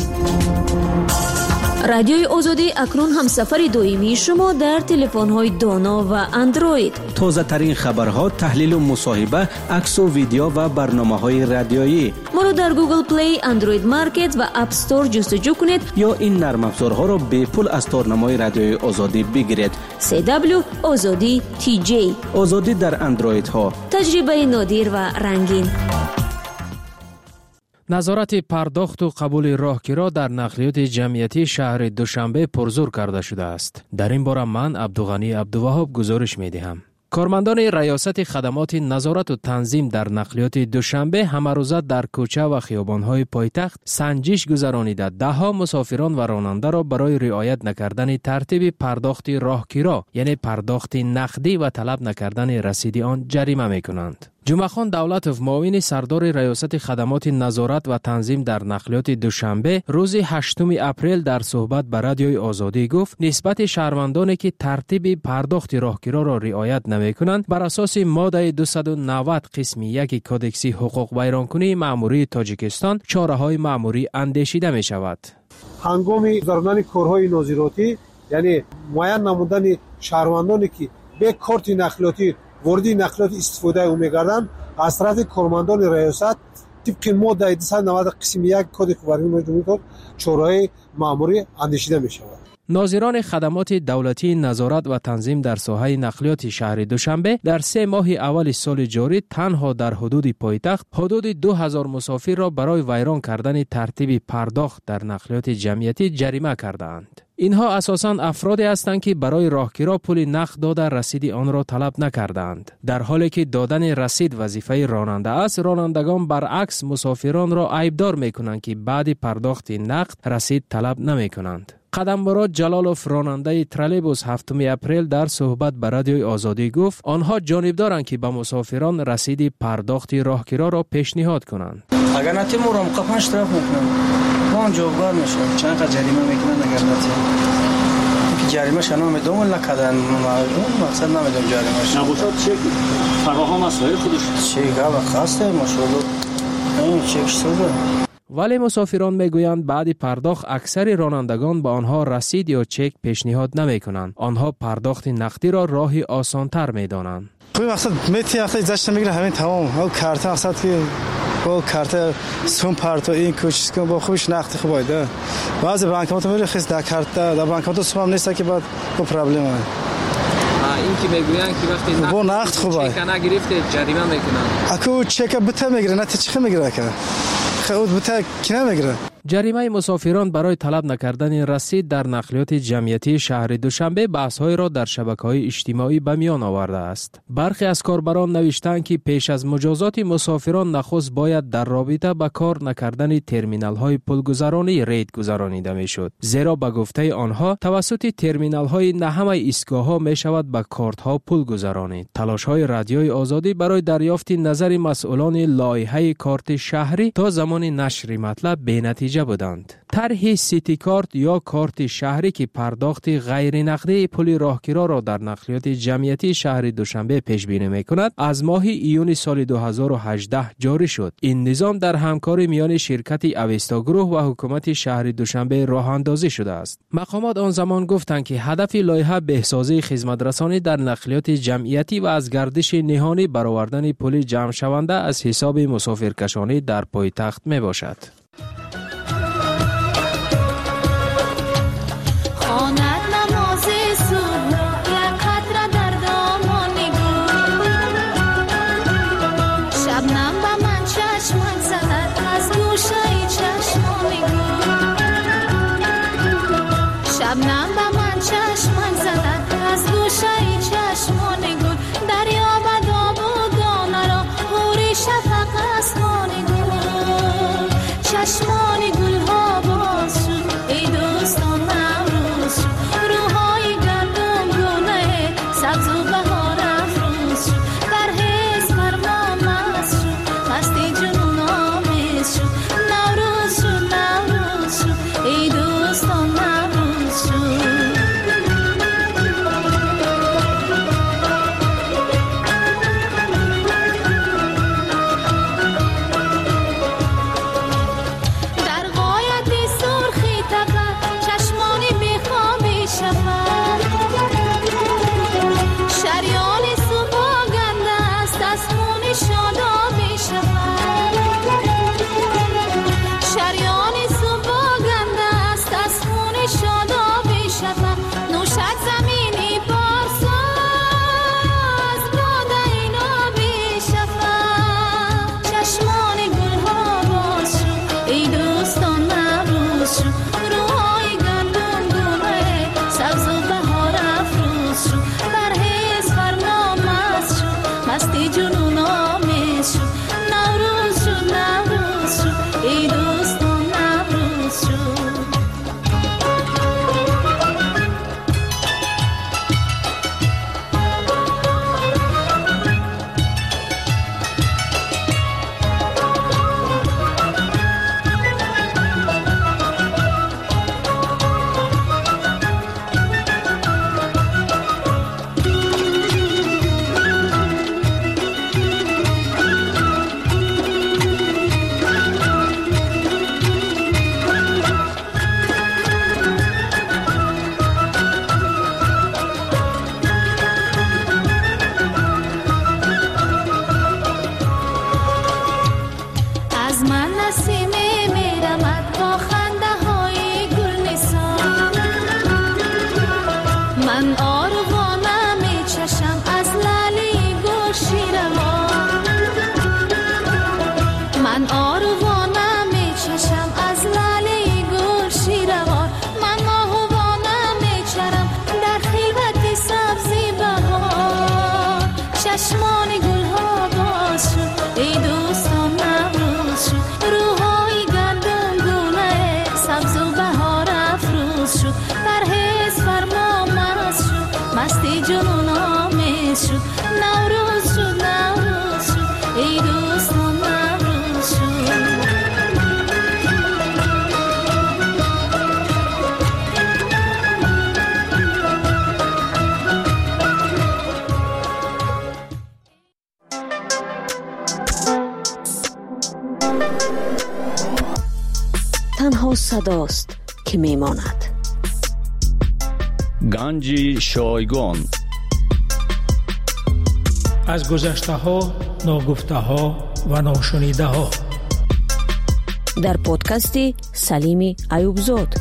радиои озодӣ акнун ҳамсафари доимии шумо дар телефонҳои доно ва андроид. тозатарин хабарҳо, таҳлилу мусоҳиба, аксу видео ва барномаҳои радиоӣ. моро дар Google Play, Android Market ва App Store ҷустуҷӯ кунед ё ин нармафзорҳоро бепул аз торнамои радиои озодӣ бигиред. си дабл ю озодӣ ти ҷей. озодӣ дар андроидҳо. таҷрибаи нодир ва рангин. назорати пардохту қабули роҳгиро дар нақлиёти ҷамъиятии шаҳри Душанбе пурзур карда шудааст. дар ин бора ман Абдуғанӣ Абдуваҳоб гузориш медиҳам. кормандони раёсати хадамоти назорату танзим дар нақлиёти Душанбе ҳамарӯза дар кӯча ва хиёбонҳои пойтахт санҷиш гузаронида даҳҳо мусофирон ва ронандаро барои риоят накардани тартиби пардохти роҳгиро, яъне пардохти нақдӣ ва талаб накардани расиди он ҷарима мекунанд. ҷумъахон давлатов, муовини сардори раёсати хадамоти назорат ва танзим дар нақлиёти Душанбе, рӯзи ҳаштуми апрел дар суҳбат ба радиои Озодӣ гуфт, нисбати шаҳрвандоне ки тартиби пардохти роҳгироро риоят намекунанд, бар асоси моддаи дусаду навад қисми яки кодекси ҳуқуқвайронкунии маъмурии Тоҷикистон чораҳои маъмурӣ андешида мешавад. ҳангоми гузаронидани корҳои нозиротӣ, яъне муайян намудани шаҳрвандоне ки бе корти нақлиётӣ ворди нақлиёт истифодаи ӯ мегарданд, аз тарафи кормандони раёсат тибқи моддаи дусаду навад қисми як кодекси ҳуқуқвайронкунӣ чораҳои маъмурӣ андешида мешавад. нозирони хадамоти давлатии назорат ва танзим дар соҳаи нақлиёти шаҳри Душанбе дар се моҳи аввали соли ҷорӣ танҳо дар ҳудуди пойтахт ҳудуди ду ҳазор мусофирро барои вайрон кардани тартиби пардохт дар нақлиёти ҷамъиятӣ ҷарима кардаанд. инҳо асосан афроде ҳастанд, ки барои роҳгиро пули нақд дода расиди онро талаб накардаанд. дар ҳоле ки додани расид вазифаи ронанда аст, ронандагон баръакс мусофиронро айбдор мекунанд, ки баъди пардохти нақд расид талаб намекунанд. қадамбород ҷалолов, ронандаи троллейбус, ҳафтуми апрел дар суҳбат ба радиои Озодӣ гуфт, онҳо ҷонибдоранд, ки ба мусофирон расиди пардохти роҳгироро пешниҳод кунанд. агар натимурам қафан штраф мекунам, он ҷавобгар мешавам. чанд қа ҷарима мекунанд агар натим ҷаримаш ано медомон накадан мақсад намедом ҷаримаш набошад чек фароҳам аст худаш чек ава хасте машоалло ин чек шуда. вале мусофирон мегӯянд баъди пардохт аксари ронандагон ба онҳо расид ё чек пешниҳод намекунанд. онҳо пардохти нақдиро роҳи осонтар медонанд. пули мақсад мети мақсад зашта мегира ҳамин тамом ҳав карта мақсад ки бо карта сум парто ин кӯчис кун бо хубиш нақди хуб ойда баъзе банкомат мери хис да карта да банкомат сум ҳам неста ки бад бо проблема این که میگویند که وقتی با نقد خوبه چک نگرفته جریمه میکنن اكو چک بته میگیره نه چی میگیره که خود بته کی نمیگیره. ҷаримаи мусофирон барои талаб накардани расид дар нақлиёти ҷамъиятии шаҳри Душанбе баҳсҳоеро дар шабакаҳои иҷтимоӣ ба миён овардааст. бархе аз корбарон навиштанд, ки пеш аз муҷозоти мусофирон нахуст бояд дар робита ба кор накардани терминалҳои пулгузаронӣ рейд гузаронида мешуд. зеро ба гуфтаи онҳо тавассути терминалҳои на ҳамаи истгоҳҳо мешавад ба кортҳо пул гузаронид. талошҳои радиои Озодӣ барои дарёфти назари масъулони лоиҳаи корти шаҳрӣ то замони нашри матлаб бенатиҷа буданд. тарҳи сити корт ё корти шаҳрӣ ки пардохти ғайринақдии пули роҳгироро дар нақлиёти ҷамъиятии шаҳри Душанбе пешбинӣ мекунад, аз моҳи июни соли ду ҳазору ҳаждаҳ ҷорӣ шуд. ин низом дар ҳамкорӣ миёни ширкати Авеста Груҳ ва ҳукумати шаҳри Душанбе роҳандозӣ шудааст. мақомот он замон гуфтанд, ки ҳадафи лоиҳа беҳсозии хизматрасонӣ дар нақлиёти ҷамъиятӣ ва аз гардиши ниҳонӣ баровардани пули ҷамъшаванда аз ҳисоби мусофиркашонӣ дар пойтахт мебошад. شبنم به من چشمک زدن از گوشه چشمان گل دریا و دام و دانه را حوری شفق اسمان گل باشد زمینی پارساز باد این آبی شفق چشمان گلها باز شد ای دوستان نوروز شد روهای گندم گونه سبز و بهار افروز شد پرهیز فرما مست شد مستی جنون آمیز شد نوروز شد نوروز شد ای دوستان نوروز شد از من نسیمی میرمد با خنده های گل نثار من آروانه میچشم از لاله گل شیروار من آروانه میچشم از لاله گل شیروار من آهوانه میچرم در خلوت سبزی بهار چشمان گلها باز شد ای دوستان نوروز شد روهای گندم گونه سبز و بهار افروز شد پرهیز فرما مست شد مستی جنون آمیز شد نوروز شد نوروز شد ای دوستان نوروز شد تنها صداست که میماند. گنج شایگان از گذشته ها، ناگفته ها و ناشنیده ها در پادکست سلیم ایوبزاد.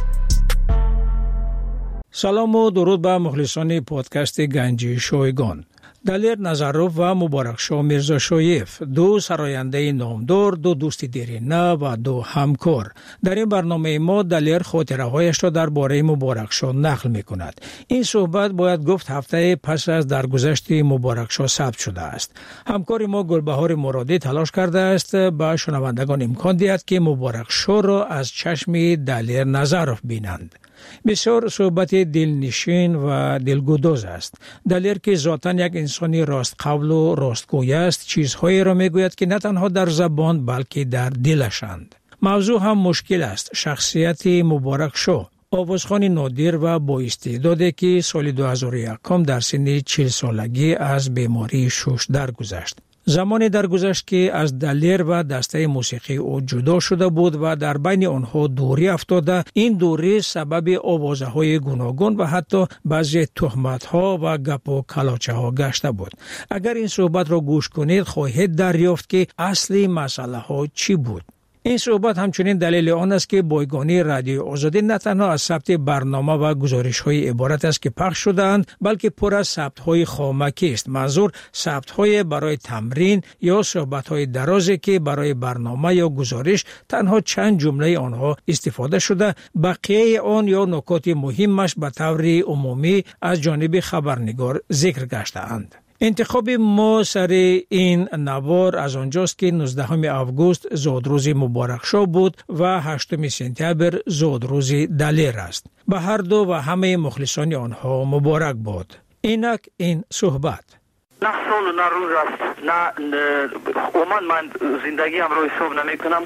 سلام و درود به مخلصان پادکست گنج شایگان. دلیر نظروف و مبارکشاه میرزاشایف، دو سراینده نامدار، دو دوست دیرینه و دو همکار. در این برنامه ما دلیر خاطره هایش را درباره مبارکشاه نقل می کند. این صحبت باید گفت هفته پس از درگذشت مبارکشاه ثبت شده است. همکار ما گلبهار مرادی تلاش کرده است به شنوندگان امکان دهد که مبارکشاه را از چشم دلیر نظروف بینند. بسیار صحبت دلنشین و دلگداز است. دلیر که ذاتاً یک انسانی راست قول و راستگوی است، چیزهایی را میگوید که نه تنها در زبان بلکه در دلشند. موضوع هم مشکل است. شخصیت مبارکشاه، آوازخوان نادر و با استعدادی که سال دو هزار و یک در سن چهل سالگی از بیماری شش درگذشت. زمانی درگذشت که از دلیر و دسته موسیقی او جدا شده بود و در بین آنها دوری افتاده. این دوری سبب آوازه های گوناگون و حتی بعضی تهمت ها و گپ و کلاچه ها گشته بود. اگر این صحبت را گوش کنید خواهید دریافت که اصلی مسئله ها چی بود. این صحبت همچنین دلیل آن است که بایگانی رادیو آزادی نه تنها از ثبت برنامه و گزارش های عبارت است که پخش شده‌اند، بلکه پر از ثبت های خامکی است. منظور ثبت های برای تمرین یا صحبت های درازی که برای برنامه یا گزارش تنها چند جمله آنها استفاده شده، بقیه آن یا نکات مهمش به طور عمومی از جانب خبرنگار ذکر گشته‌اند. انتخاب ما سر این نوار از آنجاست که نوزدهم آگوست زادروز مبارکشاه بود و هشتم سپتامبر زادروز دلیر است. به هر دو و همه مخلصان آنها مبارک باد. اینک این صحبت. نه سال و نه روز است، نه عموما من زندگی هم رو حساب نمی کنم،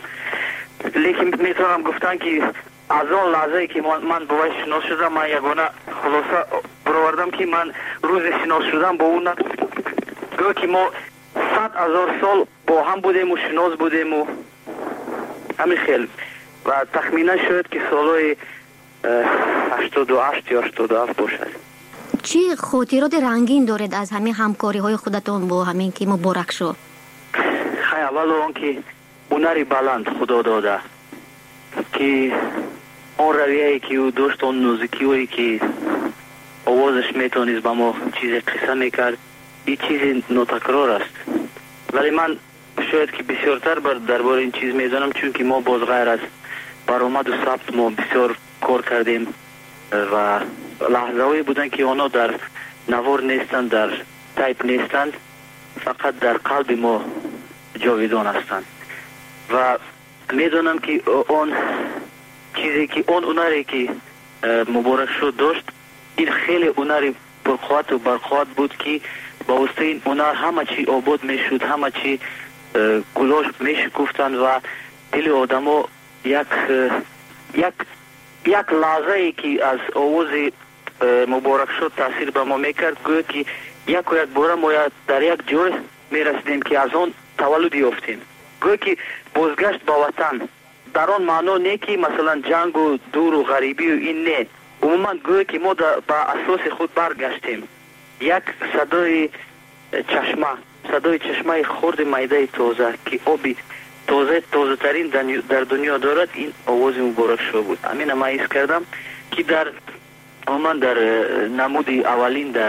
لیکن میتونم گفتن که از آن لحظه که من باید شناس شدم، من یگانه خلاصه برآوردم که من روز شناس شدم با اون گویا که ما صد هزار سال با هم بودیم و شناس بودیم و همین خیلی و تخمینا شاید که سالهای هشتاد و هشت یا هشتاد و هفت باشد. چی خاطرات رنگین دارید از همین همکاری های خودتون با همین که مبارک شد؟ خیلی اول اون که هنری بلند خدا داده که اون رویه‌ای که او داشت، اون نوزیکی هایی که ازش میتونید با ما چیزی قصه میکرد. این چیز نوتکرار است، ولی من شاید که بسیارتر بر درباره این چیز میدونم، چون که ما باز غیر از برآمد و ثبت ما بسیار کار کردیم و لحظه‌ای بودن که اونا در نوار نیستند، در تایپ نیستند، فقط در قلب ما جاویدان هستند. و میدونم که اون چیزی که اون هنری که مبارک شد داشت، این خیلی هنری پرقوت و برقوت بود که با واسطه این هنر همه چی آباد میشد، همه چی گلاش میشکفتند و دل آدمو یک یک یک لحظه ای که از آواز مبارک شد تاثیر به ما میکرد، گویا که یک و یک باره ما در یک جای میرسیدیم که از اون تولد یافتیم. گویا که بازگشت به وطن در اون معنا نه که مثلا جنگ و دور و غریبی و این نه، عموما گویا که ما به اساس خود برگشتیم. یک صدای چشمه صدای چشمه خرد میده تازه که آبی تازه تازه ترین در دنیا دارد، این آواز مبارک شو بود. همین ما ایست کردم که در عموما در نمودی اولین در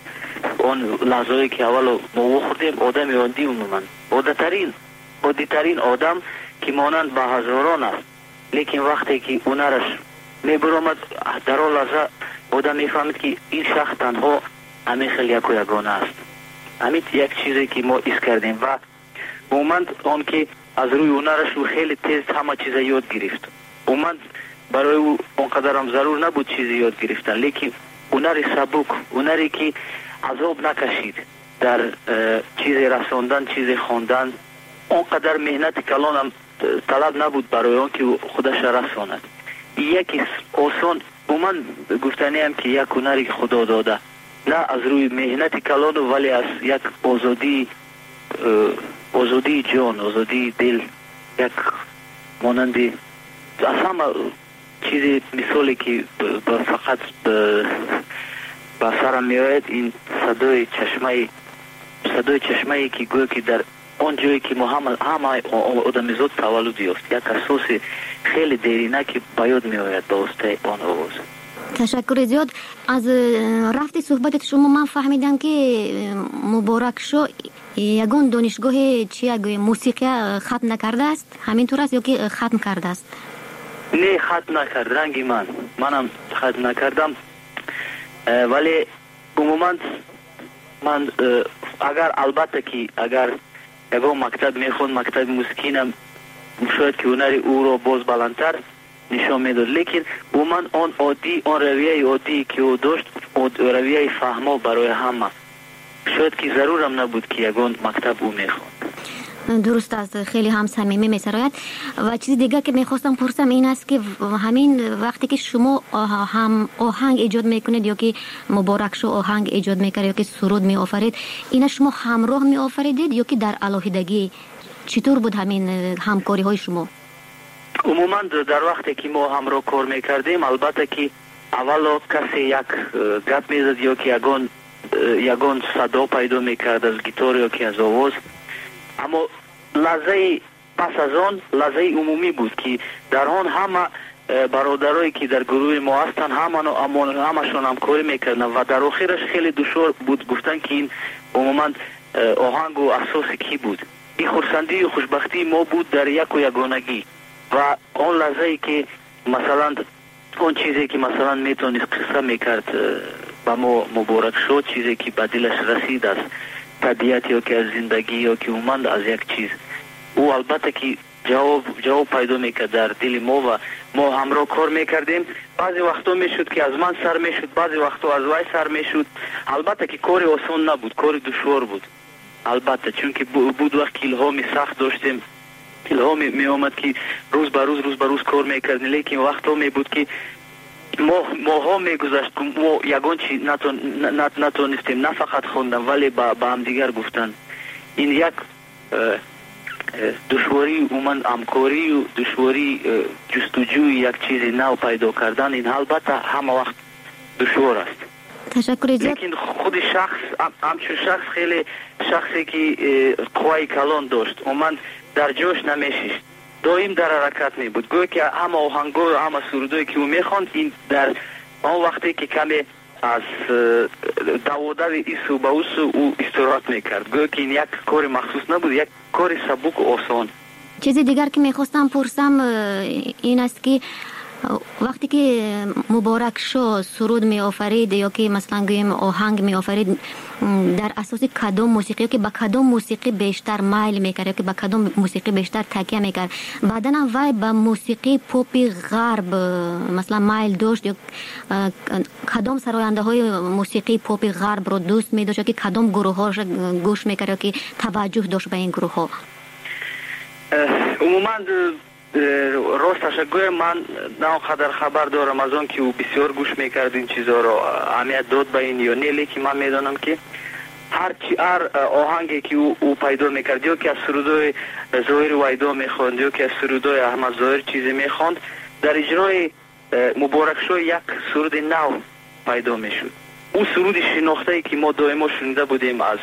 اون لحظه‌ای که اولو ما خوردیم آدم عادی، عموما عادترین عادیترین آدم که مانند به هزاران است، لیکن وقتی که اونرش میبرامد در اون لحظه آدم میفهمید که این شخص تنها همین خیلی یک و یگانه است. همین یک چیزی که ما ایست کردیم و عموما اون که از روی هنرش او خیلی تیز همه چیز یاد گرفت. عموما برای او اونقدر هم ضرور نبود چیزی یاد گرفتن، لیکن هنر سبک، هنری که عذاب نکشید در چیز رساندن، چیز خواندن، اونقدر مهنت کلان هم طلب نبود برای اون که خودش رساند. یکی آسان عموما گفتنی هم که یک هنری خدا داده، نه از روی مهنت کلان ولی از یک آزادی آزادی جان، آزادی دل، یک مانندی از همه چیزی مثالی که فقط به سرم میآید این صدای چشمه صدای چشمه که گویا که در اون جایی که ما همه همه آدمیزاد تولد یافت، یک اساس خیلی دیرینه که به یاد میآید به واسطه آن آواز. تشکر زیاد. از رفت صحبت شما من فهمیدم که مبارک شو یگان دانشگاه چی موسیقی ختم نکرده است، همینطور است یا که ختم کرده است؟ نه ختم نکرد، رنگی من منم ختم نکردم، ولی عموما من اگر البته که اگر یگان مکتب میخوند، مکتب موسیقی نم شاید که هنری او رو باز بلندتر نشان میداد، لیکن عموما آن عادی، آن رویه عادی که او داشت، رویه فهمه برای همه، شاید که ضرورم نبود که یگان مکتب او میخوند. درست است، خیلی هم صمیمی میسراید. و چیز دیگه که میخواستم پرسم این است که همین وقتی که شما هم آهنگ ایجاد میکنید یا که مبارک شو آهنگ ایجاد میکرد یا که سرود میآفرید، اینا شما همراه میآفریدید یا که در علاوه‌دگی؟ چطور بود همین همکاری های شما؟ عموما در وقتی که ما همراه کار میکردیم، البته که اولا کسی یک گپ میزد یا که یگان یگان صدا پیدا میکرد از گیتار یا که از آواز، اما لحظه پس از آن لحظه عمومی بود که در آن همه برادرایی که در گروه ما هستن همه همشون همکاری میکردن و در آخرش خیلی دشوار بود گفتن که این عموما آهنگ و اساس کی بود. این خرسندی و خوشبختی ما بود در یک و یگانگی و آن لحظه که مثلا اون چیزی که مثلا میتونست قصه میکرد با ما مبارک شد، چیزی که به دلش رسید از طبیعت یا که از زندگی یا که اومد از یک چیز، او البته که جواب جواب پیدا میکرد در دل ما و ما همراه کار میکردیم. بعضی وقتا میشد که از من سر میشد، بعضی وقتا از وای سر میشد. البته که کار آسان نبود، کار دشوار بود البته، چون که بود وقت الهامی سخت داشتیم، الهامی می آمد که روز به روز روز به روز کار میکردیم، لیکن وقتا می بود که ما ماها میگذشت که ما یگان چی نتون نتونستیم نه فقط خوندن ولی با با هم دیگر گفتن. این یک دشواری اومن همکاری و دشواری جستجوی یک چیز نو پیدا کردن، این البته همه وقت دشوار است. تشکر زیاد. لیکن خود شخص همچون شخص خیلی شخصی که قوای کلان داشت، اومن در جوش نمیشیست، دائم در حرکت می بود. گویا که همه آهنگا و همه سرودایی که او میخواند این در آن وقتی که کمی از دوادر ایسو به اوسو او استراحت میکرد. گویا که این یک کار مخصوص نبود، یک کار سبک و آسان. چیزی دیگر که میخواستم پرسم این است که وقتی که مبارک شو سرود می آفرید یا که مثلا گویم آهنگ می آفرید، در اساس کدام موسیقی که با کدام موسیقی بیشتر مایل میکرد یا که با کدام موسیقی بیشتر تکیه میکرد؟ بعدن وای با موسیقی پاپ غرب مثلا مایل داشت یا کدام سراینده های موسیقی پاپ غرب رو دوست می داشت یا که کدام گروه هاش گوش میکرد یا که توجه داشت به این گروه ها؟ عموما راستش گویم من نه قدر خبر دارم از اون که او بسیار گوش میکرد این چیزا رو، اهمیت داد به این یا نه، لیکن من میدانم که هر چی هر آهنگی که او, او پیدا میکرد یا که از سرودای ظاهر ویدا میخواند یا که از سرودای احمد ظاهر چیزی میخواند، در اجرای مبارک شو یک سرود نو پیدا میشد. اون سرود شناخته که ما دائما شنیده بودیم از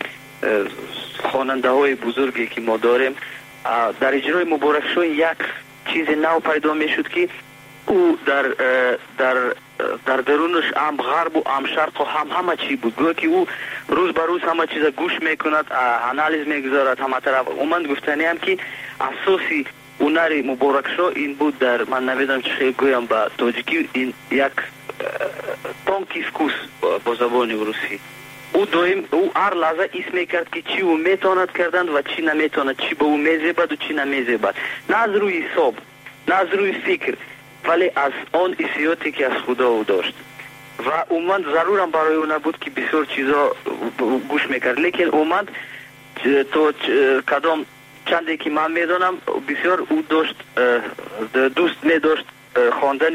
خواننده های بزرگی که ما داریم، در اجرای مبارک شو یک چیز نو پیدا میشد که او در در در درونش هم غرب و هم شرق و هم همه چی بود. گویا که او روز به روز همه چیز گوش میکند، انالیز میگذارد همه طرف. من گفتنی هم که اساسی هنر مبارک شو این بود، در من نمیدونم چه گویم با تاجیکی، این یک تانکیسکوس با زبان روسی. او دویم او هر لحظه ایس میکرد که چی او میتواند کردن و چی نمیتواند، چی به او میزیبد و چی نمیزیبد، نه از روی حساب نه از روی فکر، ولی از آن حسیاتی که از خدا او داشت. و اومد ضرورم برای او نبود که بسیار چیزا گوش میکرد، لیکن اومد تو کدام چندی که من میدونم بسیار او داشت دوست میداشت خواندن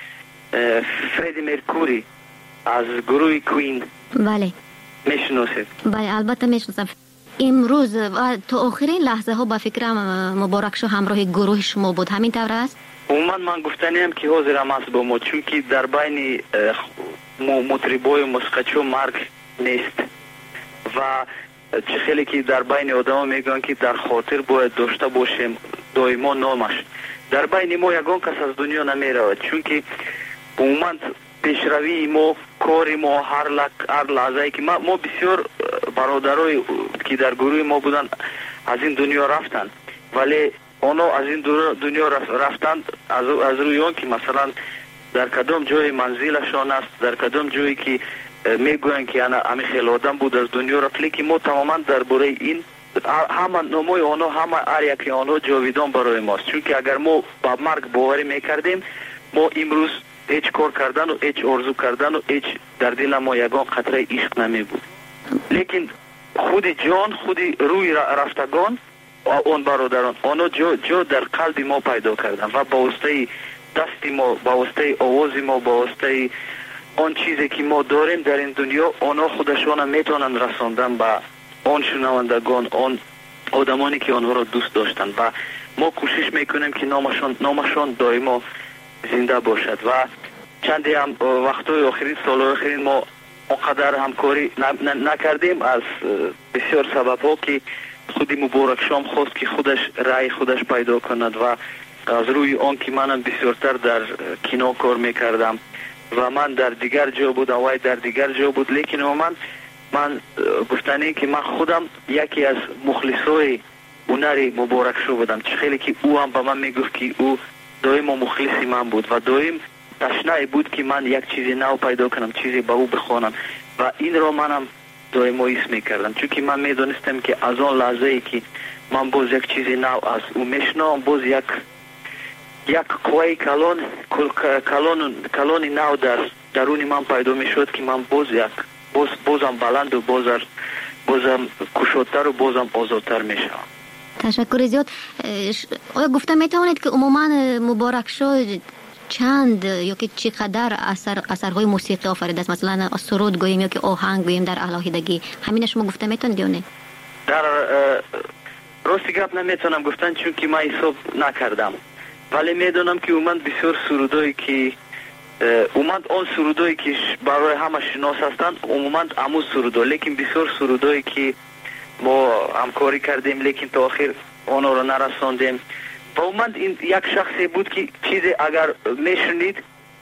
فردی مرکوری از گروه کوین. بله میشناسید؟ بله البته میشناسم. امروز تا آخرین لحظه ها با فکرم مبارک شو همراه گروه شما بود، همین طور است؟ عموما من گفتنیم که حاضرم است با ما، چون که در بین مطربای موسیقیچو مرگ نیست و چه خیلی که در بین آدم میگن که در خاطر باید داشته باشیم دائما نامش. در بین ما یگان کس از دنیا نمیرود، چون که عموما پیشروی ما، کاری ما، هر لک هر لحظه که ما, ما بسیار برادرای که در گروه ما بودن از این دنیا رفتن، ولی اونا از این دنیا رفتن از, از روی اون که مثلا در کدام جای منزلشان است، در کدام جایی که میگوین که انا همه خیلی آدم بود از دنیا رفت، لیکن ما تماما درباره این همه نمای آنها، همه هر یکی آنها جاویدان برای ماست، چون که اگر ما با مرگ باوری میکردیم ما امروز هیچ کار کردن و هیچ آرزو کردن و هیچ در دل ما یگان قطره عشق نمی بود. لیکن خود جان، خود روی رفتگان اون برادران آنها جو, جو در قلب ما پیدا کردن و با واسطه دست ما، با واسطه آواز ما، با واسطه آن چیزی که ما داریم در این دنیا، آنها خودشان میتونن رساندن به آن شنوندگان، آن آدمانی که آنها را دوست داشتن و ما کوشش میکنیم که نامشان نامشان دائما زنده باشد. و چندی هم وقتای آخرین سال آخرین ما اونقدر همکاری نکردیم از بسیار سبب ها که خودی مبارک شام خواست که خودش رای خودش پیدا کند و از روی آن که منم بسیارتر در کینو کار میکردم و من در دیگر جا بود و وای در دیگر جا بود، لیکن من من گفتنی که من خودم یکی از مخلصای هنر مبارک شو بودم، چه خیلی که او هم به من میگفت که او دائم مخلصی من بود و دائم تشنه بود که من یک چیزی نو پیدا کنم، چیزی به او بخوانم و این را منم دائم ایس میکردم، چون که من میدونستم که از آن لحظه ای که من باز یک چیزی نو از او میشنم، باز یک یک قوی کلان کلان کلان نو در درون من پیدا میشد که من باز یک باز بازم بلند و بازم بازم کشادتر و بازم آزادتر میشم. تشکر زیاد. آیا گفته میتوانید که عموما مبارک شو چند یا که چقدر اثر اثرهای موسیقی آفریده است، مثلا سرود گوییم یا که آهنگ گوییم در الهیدگی، همین شما گفته میتونید یا نه؟ در راستی گپ نمیتونم گفتن چون که من حساب نکردم، ولی میدونم که اومد بسیار سرودایی که اومد آن سرودایی که برای همه شناس هستند اومد امو سرودا، لیکن بسیار سرودایی که ما همکاری کردیم لیکن تا آخر آنها رو نرساندیم و اومد این یک شخصی بود که چیزی اگر میشنید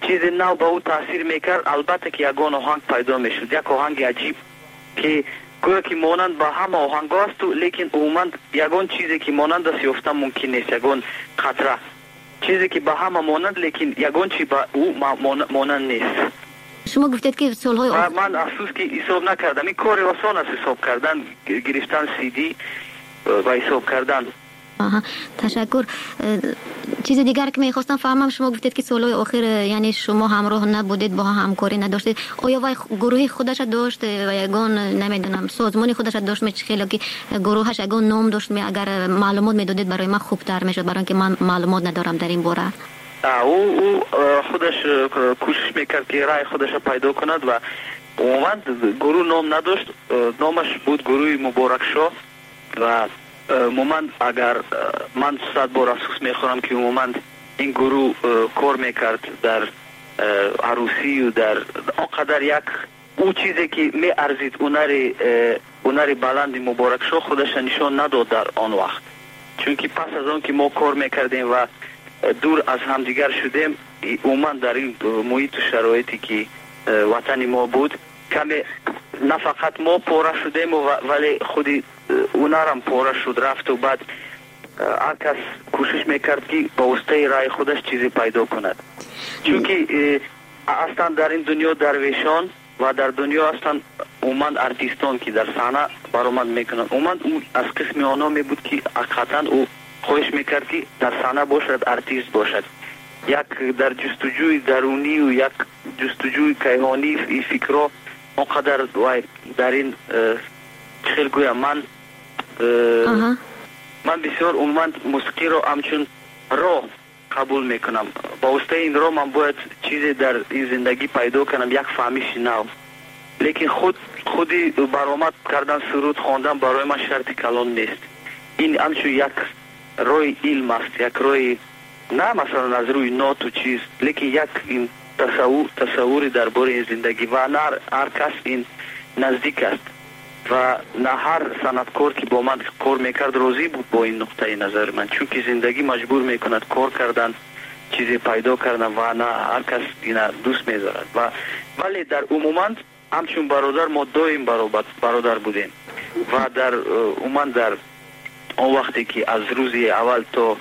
چیز نو به او تاثیر میکرد، البته که یگان آهنگ پیدا میشد، یک آهنگ عجیب که گویا که مانند با همه آهنگ است، لیکن عموما یگان چیزی که مانند است یافتن ممکن نیست، یگان خطره چیزی که با همه مانند لیکن یگان چی با او مانند نیست. شما گفتید که سالهای آخر من افسوس که حساب نکردم. این کار آسان است حساب کردن، گرفتن سی دی و حساب کردن. آها تشکر. چیز دیگر که میخواستم فهمم، شما گفتید که سالهای آخر یعنی شما همراه نبودید، با همکاری نداشتید. آیا وای گروه خودش داشت و یگان نمیدونم سازمان خودش داشت؟ می خیلی که گروهش یگان نام داشت، می اگر معلومات میدادید برای من خوبتر میشد، برای اینکه من معلومات ندارم در این باره. او او خودش کوشش میکرد که رای خودش پیدا کند و عموما گروه نام نداشت، نامش بود گروه مبارک شو و عموما اگر من صد بار افسوس میخورم که عموما این گروه کار میکرد در عروسی و در آنقدر یک او چیزی که می ارزید اونری اونری بلند مبارک شو خودش نشان نداد در آن وقت، چون که پس از آن که ما کار میکردیم و دور از همدیگر شدیم، عموما در این محیط و شرایطی که وطن ما بود کمی نه فقط ما پاره شدیم ولی خودی اونارم پاره شد رفت و بعد هر کس کوشش میکرد که با واسطه رای خودش چیزی پیدا کند، چون که اصلا در این دنیا درویشان و در دنیا اصلا عموما ارتیستان که در صحنه برآمد میکنند، عموما او از قسم آنها می بود که حقیقتا او خواهش میکرد که در صحنه باشد، ارتیست باشد، یک در جستجوی درونی و یک جستجوی کیهانی ای فکرها اونقدر در این خیلی گویم من من بسیار عموما موسیقی رو همچون راه قبول میکنم. با واسطه این راه من باید چیزی در این زندگی پیدا کنم، یک فهمیش نو، لیکن خود خودی برآمد کردن سرود خواندن برای من شرط کلان نیست. این همچون یک روی علم است، یک روی نه مثلا از روی نوت و چیز، لیکن یک این تصور تصوری درباره زندگی و نه هر کس این نزدیک است و نه هر صنعتکار که با من کار میکرد راضی بود با این نقطه نظر من، چون که زندگی مجبور میکند کار کردن، چیزی پیدا کردن و نه هر کس این دوست میذارد و ولی در عموما همچون برادر ما دویم برادر بودیم و در عموما در اون وقتی که از روزی اول تا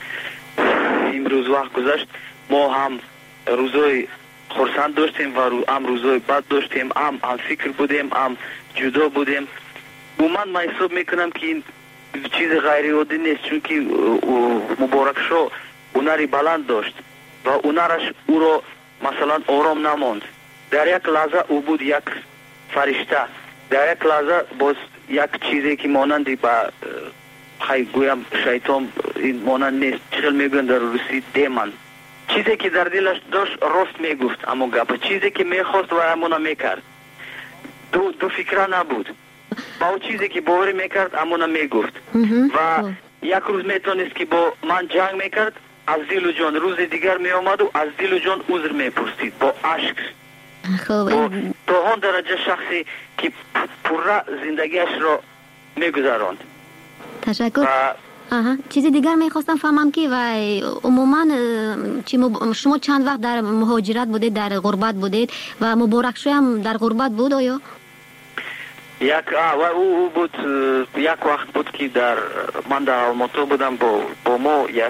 امروز وقت گذشت ما هم روزای خرسند داشتیم و هم روزای بد داشتیم، هم هم فکر بودیم، هم جدا بودیم. عموما من حساب میکنم که این چیز غیر عادی نیست، چون که مبارک شو هنری بلند داشت و هنرش او را مثلا آرام نماند. در یک لحظه او بود یک فرشته، در یک لحظه باز یک چیزی که مانندی با خیلی گویم شیطان این مانند نیست، چخل میگوین در روسی دیمن، چیزی که در دلش داشت راست میگفت، اما گپ چیزی که میخواست و همونا میکرد، دو دو فکره نبود، با او چیزی که باوری میکرد همونا میگفت و یک روز میتونست که با من جنگ میکرد، از دل و جان روز دیگر میامد و از دل و جان عذر میپرسید با عشق. با تا آن درجه شخصی که پره زندگیش را میگذراند. تشکر. آها چیز دیگر میخواستم فهمم که و عموما شما چند وقت در مهاجرت بودید، در غربت بودید و مبارک شو هم در غربت بود آیا؟ یک و او بود یک وقت بود که در من در آلماتا بودم با با ما یک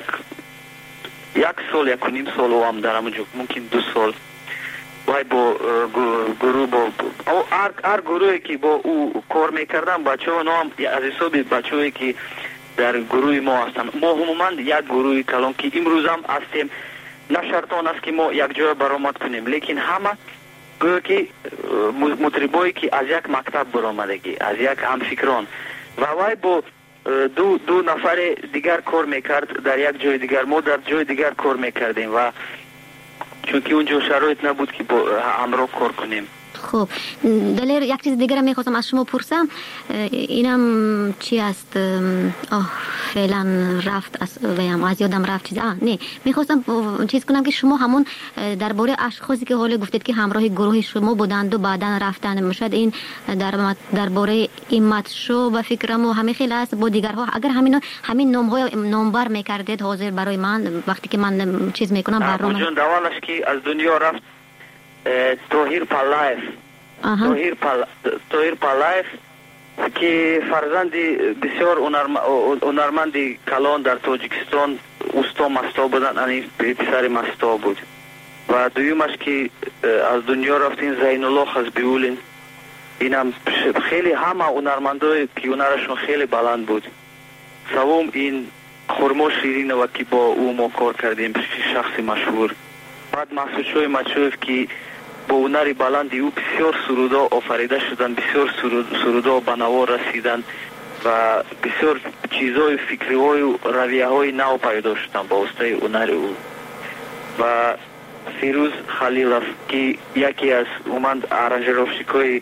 یک سال یک و نیم سال و هم در همونجا ممکن دو سال وای با گروه با هر هر گروهی که با او کار میکردم بچه ها نام از حساب بچه هایی که در گروه ما هستن. ما عموما یک گروه کلان که امروز هم هستیم، نه شرطان است که ما یک جای برآمد کنیم، لیکن همه گویا که مطربایی که از یک مکتب برآمدگی، از یک همفکران و وای با دو دو نفر دیگر کار میکرد در یک جای دیگر، ما در جای دیگر کار میکردیم و چون که اونجا شرایط نبود که با همراه کار کنیم خب دلیر یک چیز دیگر میخواستم از شما پرسم، اینم چی است؟ آه فعلا رفت از ویم از یادم رفت چیز. آه نه میخواستم چیز کنم که شما همون درباره اشخاصی که حالا گفتید که همراه گروه شما بودند و بعداً رفتن، مشاهد این در درباره ایمت شو و فکرم و همه خیلی است با دیگرها، اگر همین همین نام های نامبر میکردید حاضر برای من وقتی که من چیز میکنم برنامه جون دوالش که از دنیا رفت توهیر پالایف توهیر پال توهیر پالایف که فرزندی بسیار هنرمندی کلان در تاجیکستان اوستا مستا بودن، یعنی پسر مستا بود. و دویمش که از دنیا رفتین زین الله خزبیولین، اینم خیلی همه هنرمندای که هنرشون خیلی بلند بود. سوم این خرما شیرین و که با او ما کار کردیم، شخص مشهور. بعد مسعود شوی مچوف که با هنر بلندی او بسیار سرودا آفریده شدن، بسیار سرودا به نوا رسیدن و بسیار چیزهای فکری های و رویه های نو پیدا شدن با واسطه هنر او. و فیروز خلیلوف که یکی از اومد ارنجروفشیکای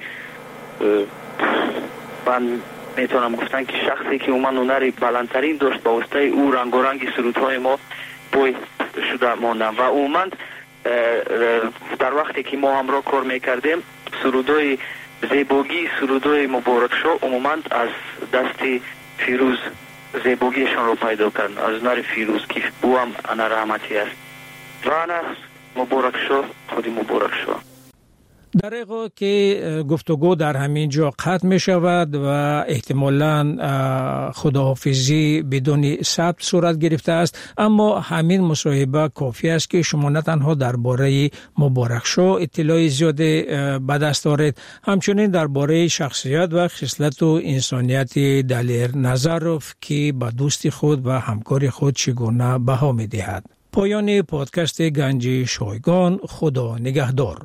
من میتونم گفتن که شخصی که اومد هنری بلندترین داشت با واسطه او رنگ و رنگ سرودهای ما بوی شده ماندن. و اومد در وقتی که ما همراه کار میکردیم سرودهای زیباگی سرودهای مبارک شو عموما از دست فیروز زیباگیشان رو پیدا کردن، از هنر فیروز که او هم انا رحمتی است. و انا مبارک شو خودی مبارک شو. در حقیقت که گفتگو در همین جا قطع می شود و احتمالاً خداحافظی بدون ثبت صورت گرفته است، اما همین مصاحبه کافی است که شما نه تنها درباره مبارک شو اطلاع زیاد به دست دارید، همچنین درباره شخصیت و خصلت و انسانیت دلیر نظروف که به دوستی خود و همکار خود چگونه بها می دهد. پایان پادکست گنج شایگان. خدا نگهدار.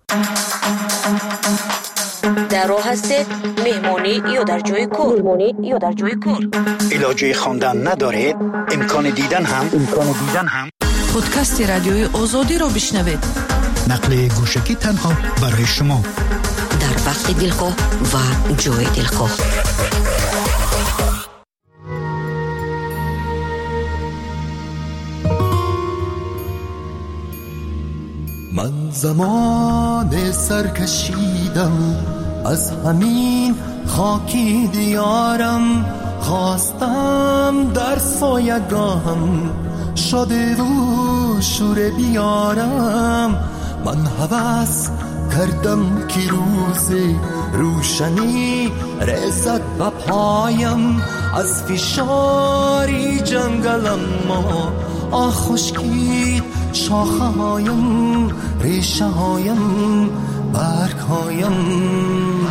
در راه هستید مهمانی یا در جای کار مهمانی یا در جای کار علاجه خواندن ندارید، امکان دیدن هم امکان دیدن هم پادکست رادیوی آزادی را بشنوید. نقل گوشکی تنها برای شما در وقت دلخواه و جای دلخواه. من زمان سر کشیدم از همین خاکی دیارم، خواستم در سایگاهم شده و شور بیارم. من هوس کردم که روز روشنی رسد به پایم، از فشاری جنگلم ما آه خشکید شاخه هایم، ریشه هایم، برگ هایم.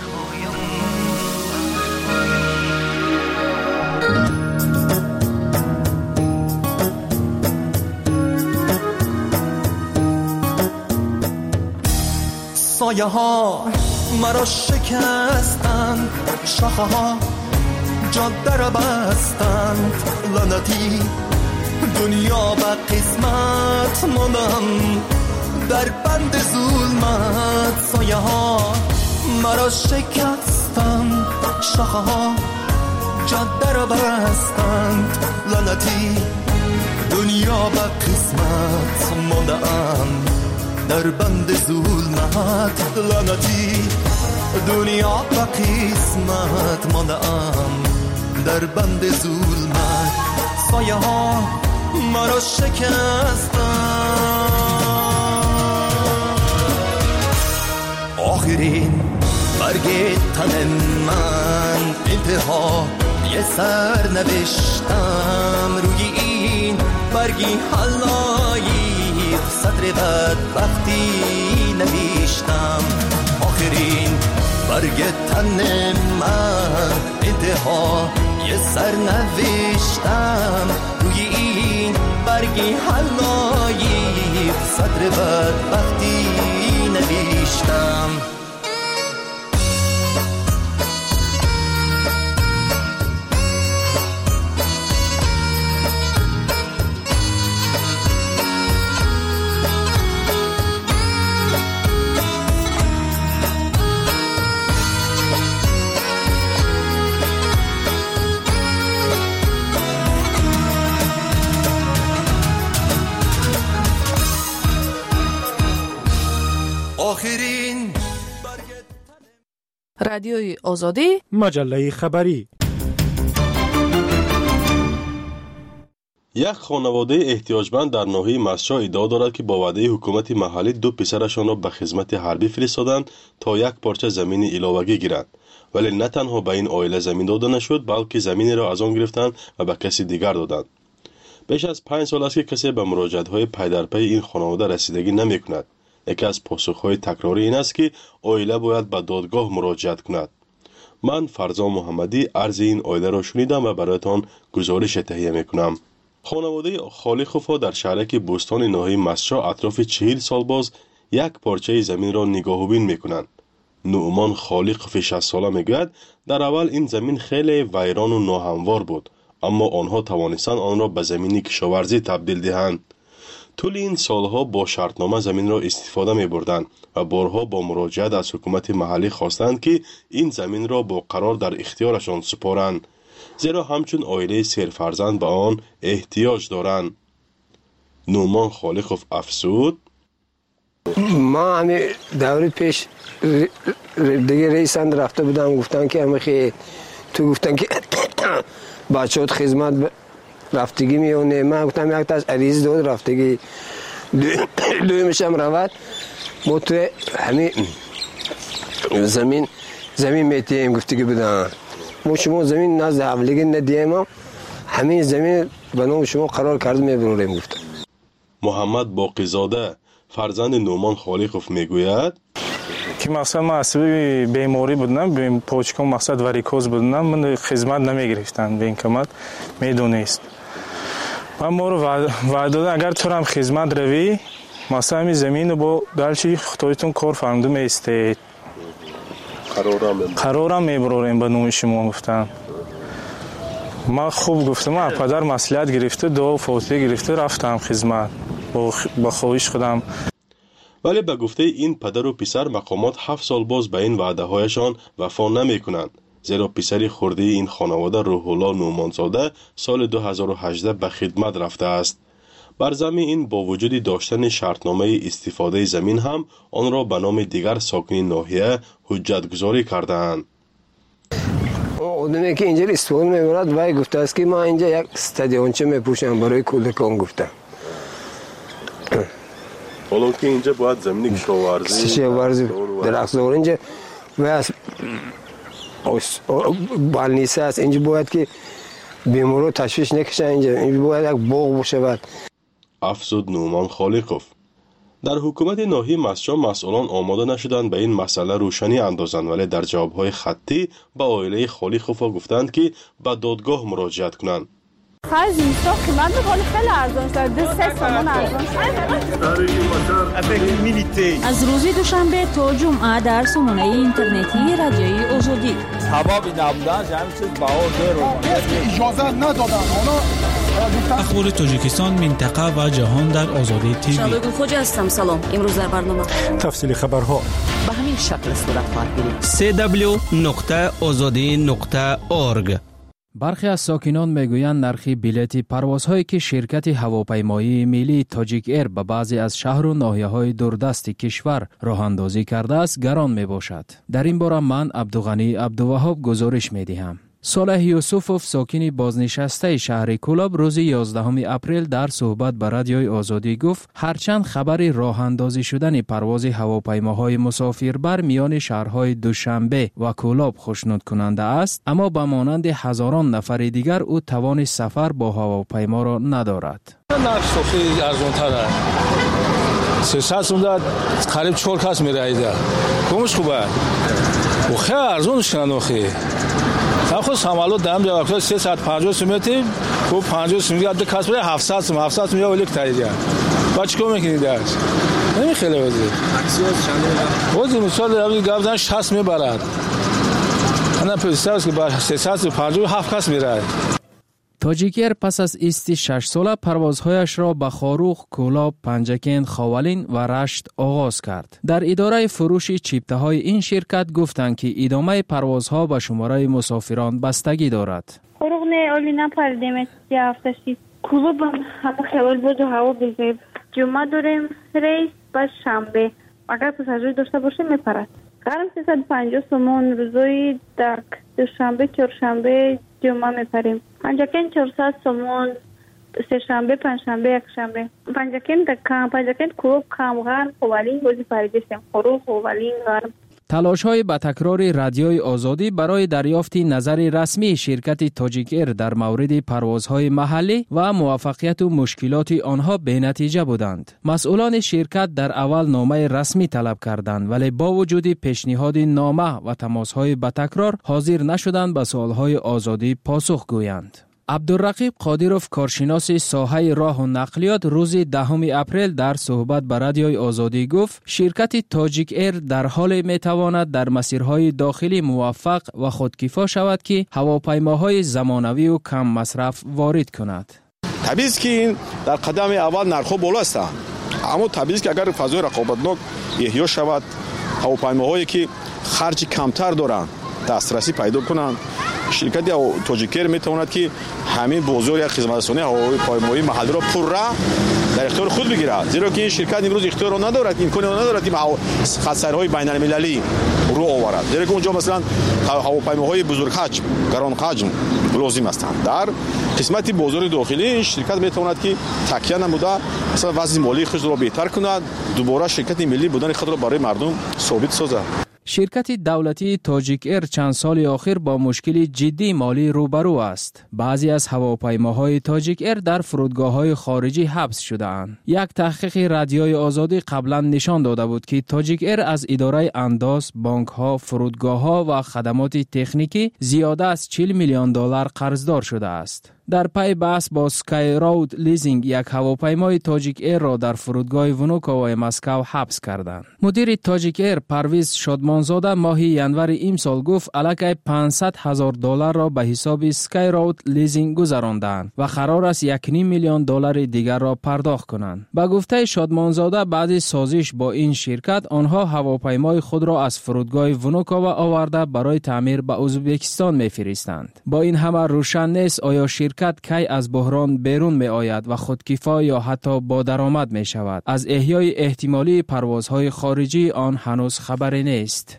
سایه ها مرا شکستند، شاخه ها جاده را بستند، لعنتی دنیا به قسمت ماندم در بند ظلمت. سایه ها مرا شکستند، شاخه ها جاده را بستند، لعنتی دنیا به قسمت ماندم در بند ظلمت. لعنتی دنیا به قسمت ماندم در بند ظلمت. سایه ها مرا شکستند. آخرین برگ تن من انتها یه سر نوشتم، روی این برگی حلایی صدر بدبختی نوشتم. آخرین برگ تن من انتها یه سر نوشتم، روی این برگی حلایی صدر بدبختی نوشتم. رادیوی آزادی، مجله خبری. یک خانواده احتیاجمند در ناحیه مسجد ادعا دارد که با وعده حکومت محلی دو پسرشان را به خدمت حربی فرستادند تا یک پارچه زمین علاوگی گیرند، ولی نه تنها به این عائله زمین داده نشد بلکه زمین را از آن گرفتند و به کسی دیگر دادند. بیش از پنج سال است که کسی به مراجعت‌های پی در پی این خانواده رسیدگی نمی‌کند. یکی از پاسخ‌های تکراری این است که عائله باید به دادگاه مراجعت کند. من فرزان محمدی عرض این عائله را شنیدم و برایتان گزارش تهیه می‌کنم. خانواده خالقوفا در شهرک بوستان ناحیه مسجد اطراف چهل سال باز یک پارچه زمین را نگاهبین می‌کنند. نعمان خالقوف شصت ساله میگوید در اول این زمین خیلی ویران و ناهموار بود، اما آنها توانستند آن را به زمین کشاورزی تبدیل دهند. طول این سالها با شرطنامه زمین را استفاده می بردند و بارها با مراجعت از حکومت محلی خواستند که این زمین را با قرار در اختیارشان سپارند، زیرا همچون عائله سرفرزند به آن احتیاج دارند. نعمان خالقوف افزود: ما همین دوری پیش دیگه رئیسند رفته بودم، گفتن که همه خیلی تو گفتن که بچه‌ات خدمت رفتگی میونه. من گفتم یک تا از عریض داد رفتگی دوی میشم روید ما تو همین زمین زمین میتیم گفتگی بدن. ما شما زمین نزد حولگی ندیم، همین زمین به نام شما قرار کرده میبروریم گفتم. محمد باقیزاده فرزند نعمان خالقوف میگوید که مثلا من عصبی بیماری بودم، پاچکم مقصد واریکوز بودم، من خدمت نمیگرفتن به این کمت میدونست. من ما رو وعده دادن اگر تو هم خدمت روی مثلا همین زمین رو با دلچی خطایتون کار فرموده میستید قرارم میبروریم به نوم شما گفتم. من خوب گفتم پدر مصلحت گرفته دعا فاطمه گرفته رفتم خدمت با خواهش خودم. ولی به گفته این پدر و پسر مقامات هفت سال باز به این وعده هایشان وفا نمی کنند، زیرا پسری خرده این خانواده روح الله نعمانزاده سال دو هزار و هجده به خدمت رفته است. بر زمین این با وجود داشتن شرطنامه استفاده زمین هم آن را به نام دیگر ساکنین ناحیه حجت گذاری کردند. آدمی که اینجا استفاده میبرد وای گفته است که ما اینجا یک استادیونچه میپوشم برای کودکان گفتم. حالا که اینجا باید زمین کشاورزی کشاورزی درختزار اینجا واسه بالنیسه است، اینجا باید که بیمارو تشویش نکشن، اینجا اینجا باید یک باغ باشه. افزود نعمان خالقوف. در حکومت ناحیه مسجد مسئولان آماده نشدند به این مسئله روشنی اندازند، ولی در جوابهای خطی به عائله خالقوف گفتند که به دادگاه مراجعت کنند. خرج نیستا قیمت بقال خیلی ارزان شد، دو سه سامان ارزان شد. از روز دوشنبه تا جمعه در سامانه اینترنتی رادیوی آزادی. حبابی نبودن همین چیز بها دیر اجازه ندادن. اخبار تاجیکستان، منطقه و جهان در آزادی تیوی. شادگل خوجا هستم. سلام. امروز در برنامه تفصیل خبرها به همین شکل صورت خواهد گرفت. سی دبلیو نقطه آزادی نقطه اورگ. برخی از ساکنان میگویند نرخ بلیط پروازهایی که شرکت هواپیمایی ملی تاجیک ایر به بعضی از شهر و ناحیه‌های دوردست کشور راه اندازی کرده است گران میباشد. در این باره من عبدالغنی عبدالوهاب گزارش میدهم. صالح یوسفوف ساکن بازنشسته شهر کولاب روز یازدهم اپریل در صحبت با رادیوی آزادی گفت هرچند خبر راه اندازی شدن پرواز هواپیماهای مسافربر میان شهرهای دوشنبه و کولاب خوشنود کننده است، اما به مانند هزاران نفر دیگر او توان سفر با هواپیما را ندارد. نقش خیلی ارزان‌تر است. سیصد اونجا قریب چهار کس میرایده. کمش خوبه. و خیلی ارزان شناخی. خود سامالو دام جواب سیصد و پنجاه سومتی و پنجاه سومتی عده کس بره هفتصد سوم هفتصد سوم یا ولی تاییدیه. با چیکار میکنید درش؟ نمی خیلی وزیر. اکسیوز چنده؟ وزیر مثال داری گفتن شصت میبرد. انا پسیدم که با سیصد و پنجاه و هفت کس میره. تاجیک ایر پس از ایست شش ساله پروازهایش را به خاروخ، کولاب، پنجکین، خاولین و رشت آغاز کرد. در اداره فروش چیپته های این شرکت گفتند که ادامه پروازها به شماره مسافران بستگی دارد. خروخ نه اولی نپردیم یه هفته شید. کولاب هم خیال بود و هوا بگذاریم. جمعه داریم ریس بعد شنبه. اگر پساژیر داشته باشه میپرد. غرم سیصد و پنجاه سومون روزای در دوشنبه، چهارشنبه، جمعه میپریم. پنجاکین چهارصد سومون سه‌شنبه، پنجشنبه، یکشنبه. پنجاکین در کم، پنجاکین کروب کم غرم خوالین بازی پریدستیم. خروب خوالین غرم. تلاش‌های با تکرار رادیوی آزادی برای دریافت نظر رسمی شرکت تاجیک ایر در مورد پروازهای محلی و موفقیت و مشکلات آنها به نتیجه بودند. مسئولان شرکت در اول نامه رسمی طلب کردند، ولی با وجود پیشنهاد نامه و تماس‌های با تکرار حاضر نشدند به سوال‌های آزادی پاسخ گویند. عبدالرقیب قادروف، کارشناس ساحه راه و نقلیات، روز دهم اپریل در صحبت با رادیوی آزادی گفت شرکت تاجیک ایر در حال میتواند در مسیرهای داخلی موفق و خودکفا شود که هواپیماهای زمانوی و کم مصرف وارد کند. طبیعی است که این در قدم اول نرخ‌ها بالا است، اما طبیعی است که اگر فضای رقابتناک احیا شود، هواپیماهایی که خرج کمتر دارند دسترسی پیدا کنند، شرکت تاجیک ایر میتواند که همین بازار یا خدمترسانی هواپیمایی محلی را پررا در اختیار خود بگیرد، زیرا که این شرکت امروز اختیار را ندارد، امکان را ندارد که خط‌سیرهای بین المللی رو آورد، زیرا که اونجا مثلا هواپیماهای بزرگ حجم، گران حجم لازم هستند. در قسمت بازار داخلی شرکت میتواند که تکیه نموده مثلا وضع مالی خود را بهتر کند، دوباره شرکت ملی بودن خود را برای مردم ثابت سازد. شرکت دولتی تاجیک ایر چند سال اخیر با مشکل جدی مالی روبرو است. بعضی از هواپیماهای تاجیک ایر در فرودگاه‌های خارجی حبس شده‌اند. یک تحقیق رادیوی آزادی قبلا نشان داده بود که تاجیک ایر از اداره انداز، بانک‌ها، فرودگاه‌ها و خدمات تکنیکی زیاده از چهل میلیون دلار قرضدار شده است. در پی بحث با سکای رود لیزینگ یک هواپیمای تاجیک ایر را در فرودگاه ونوکووای مسکو حبس کردند. مدیر تاجیک ایر پرویز شادمانزاده ماه ینور امسال گفت الکی پانصد هزار دلار را به حساب سکای رود لیزینگ گذراندند و قرار است یک و نیم میلیون دلار دیگر را پرداخت کنند. با گفته شادمانزاده بعد سازش با این شرکت آنها هواپیمای خود را از فرودگاه ونوکووا آورده برای تعمیر به ازبکستان می‌فرستند. با این همه روشن نیست آیا شرکت کی از بحران بیرون می آید و خودکفا یا حتی با درآمد می شود. از احیای احتمالی پروازهای خارجی آن هنوز خبری نیست.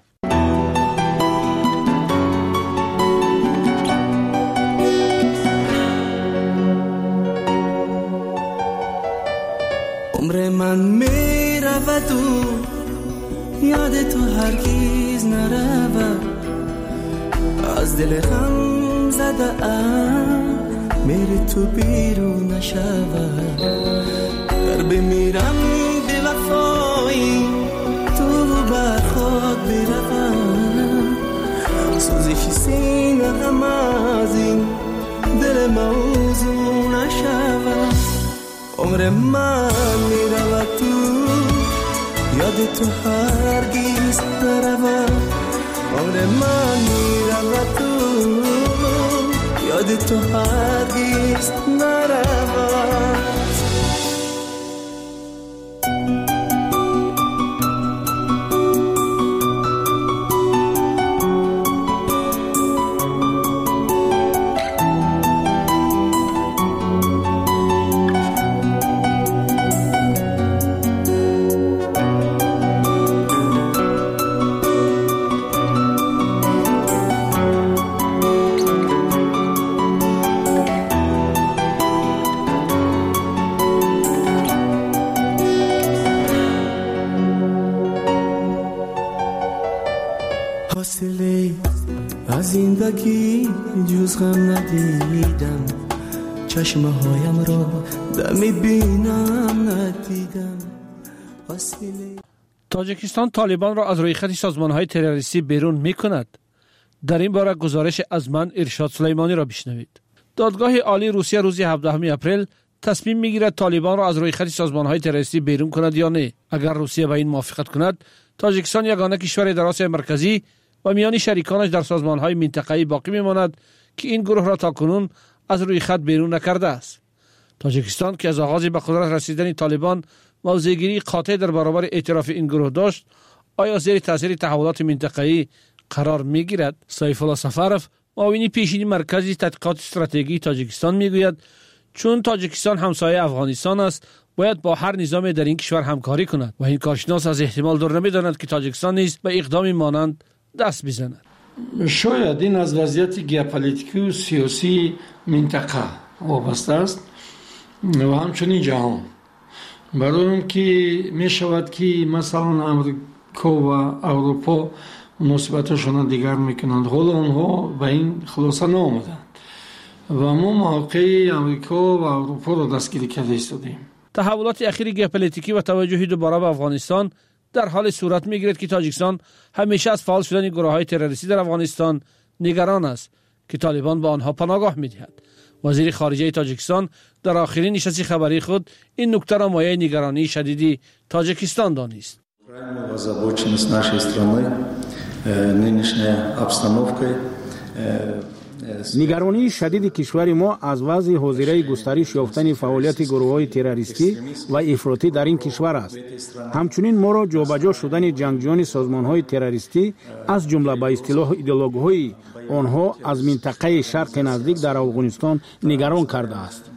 عمر من می رود و یاد تو هرگز نرود، از دل غم زده ام میری تو بیرون نشود، در بمیرم به وفایی تو بر خود بروم، سوزش سینه غم از این دل موضوع نشود. عمر من میرود تو یاد تو هرگز نرود، عمر من میرود تو یاد تو هرگز نرود. از زندگی جز غم ندیدم، چشمه هایم را دمی بینم ندیدم. تاجیکستان طالبان را از روی خط سازمان‌های تروریستی بیرون می‌کند. در این باره گزارش از من ارشاد سلیمانی را بشنوید. دادگاه عالی روسیه روز هفدهم اپریل تصمیم می‌گیرد طالبان را از روی خط سازمان‌های تروریستی بیرون کند یا نه. اگر روسیه به این موافقت کند، تاجیکستان یگانه کشور در آسیا مرکزی و میان شریکانش در سازمان‌های منطقه‌ای باقی می‌ماند که این گروه را تاکنون از روی خط بیرون نکرده است. تاجیکستان که از آغاز به قدرت رسیدن طالبان موضع‌گیری قاطع در برابر اعتراف این گروه داشت، آیا زیر تاثیر تحولات منطقه‌ای قرار می‌گیرد؟ سیف الله سفرف، معاون پیشین مرکز تحقیقات استراتژی تاجیکستان می‌گوید چون تاجیکستان همسایه افغانستان است باید با هر نظام در این کشور همکاری کند و این کارشناس از احتمال دور نمی‌داند که تاجیکستان نیز به اقدام مانند دست بزند. شاید این از وضعیت ژئوپلیتیکی و سیاسی منطقه وابسته است و همچنین جهان، برای اینکه می شود که مثلا امریکا و اروپا مناسبتشان دیگر میکنند، حالا آنها به این خلاصه نآمدند و ما موقع امریکا و اروپا را دستگیری کرده ایستادیم. تحولات اخیر ژئوپلیتیکی و توجهی دوباره به افغانستان در حال صورت میگیرد که تاجیکستان همیشه از فعال شدن گروه‌های تروریستی در افغانستان نگران است که طالبان به آنها پناهگاه می‌دهد. وزیر خارجه تاجیکستان در آخرین نشست خبری خود این نکته را مایه نگرانی شدیدی تاجیکستان دانست. نگرانی شدید کشور ما از وضع حاضره گسترش یافتن فعالیت گروه‌های تروریستی و افراطی در این کشور است. همچنین ما را جابجا شدن جنگجویان سازمان‌های تروریستی از جمله به اصطلاح ایدئولوژی‌های آنها از منطقه شرق نزدیک در افغانستان نگران کرده است.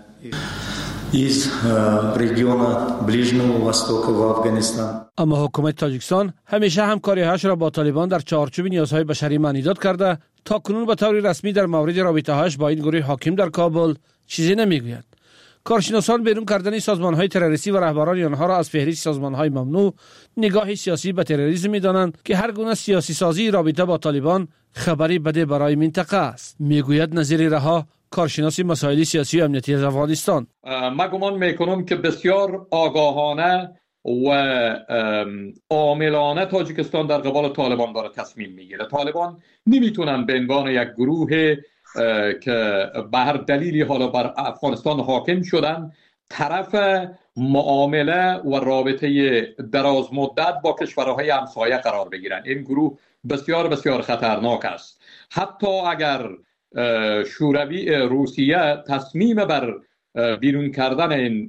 из региона Ближнего Востока в Афганистан. اما حکومت تاجیکستان همیشه همکاری‌هایش را با طالبان در چارچوب نیازهای بشری معنی داد کرده، تا کنون به طور رسمی در مورد رابطه‌هایش با این گروه حاکم در کابل چیزی نمیگوید. کارشناسان بیرون کردن سازمان‌های تروریستی و رهبران آنها را از فهرست سازمان‌های ممنوع نگاه سیاسی به تروریسم می‌دانند که هر گونه سیاسی سازی رابطه با طالبان خبری بده برای منطقه است، میگوید نظیر رها، کارشناس مسائل سیاسی و امنیتی از افغانستان. من گمان میکنم که بسیار آگاهانه و عاملانه تاجیکستان در قبال طالبان داره تصمیم میگیره. طالبان نمیتونن به عنوان یک گروه که به هر دلیلی حالا بر افغانستان حاکم شدن طرف معامله و رابطه دراز مدت با کشورهای همسایه قرار بگیرن. این گروه بسیار بسیار خطرناک است. حتی اگر شوروی روسیه تصمیم بر بیرون کردن این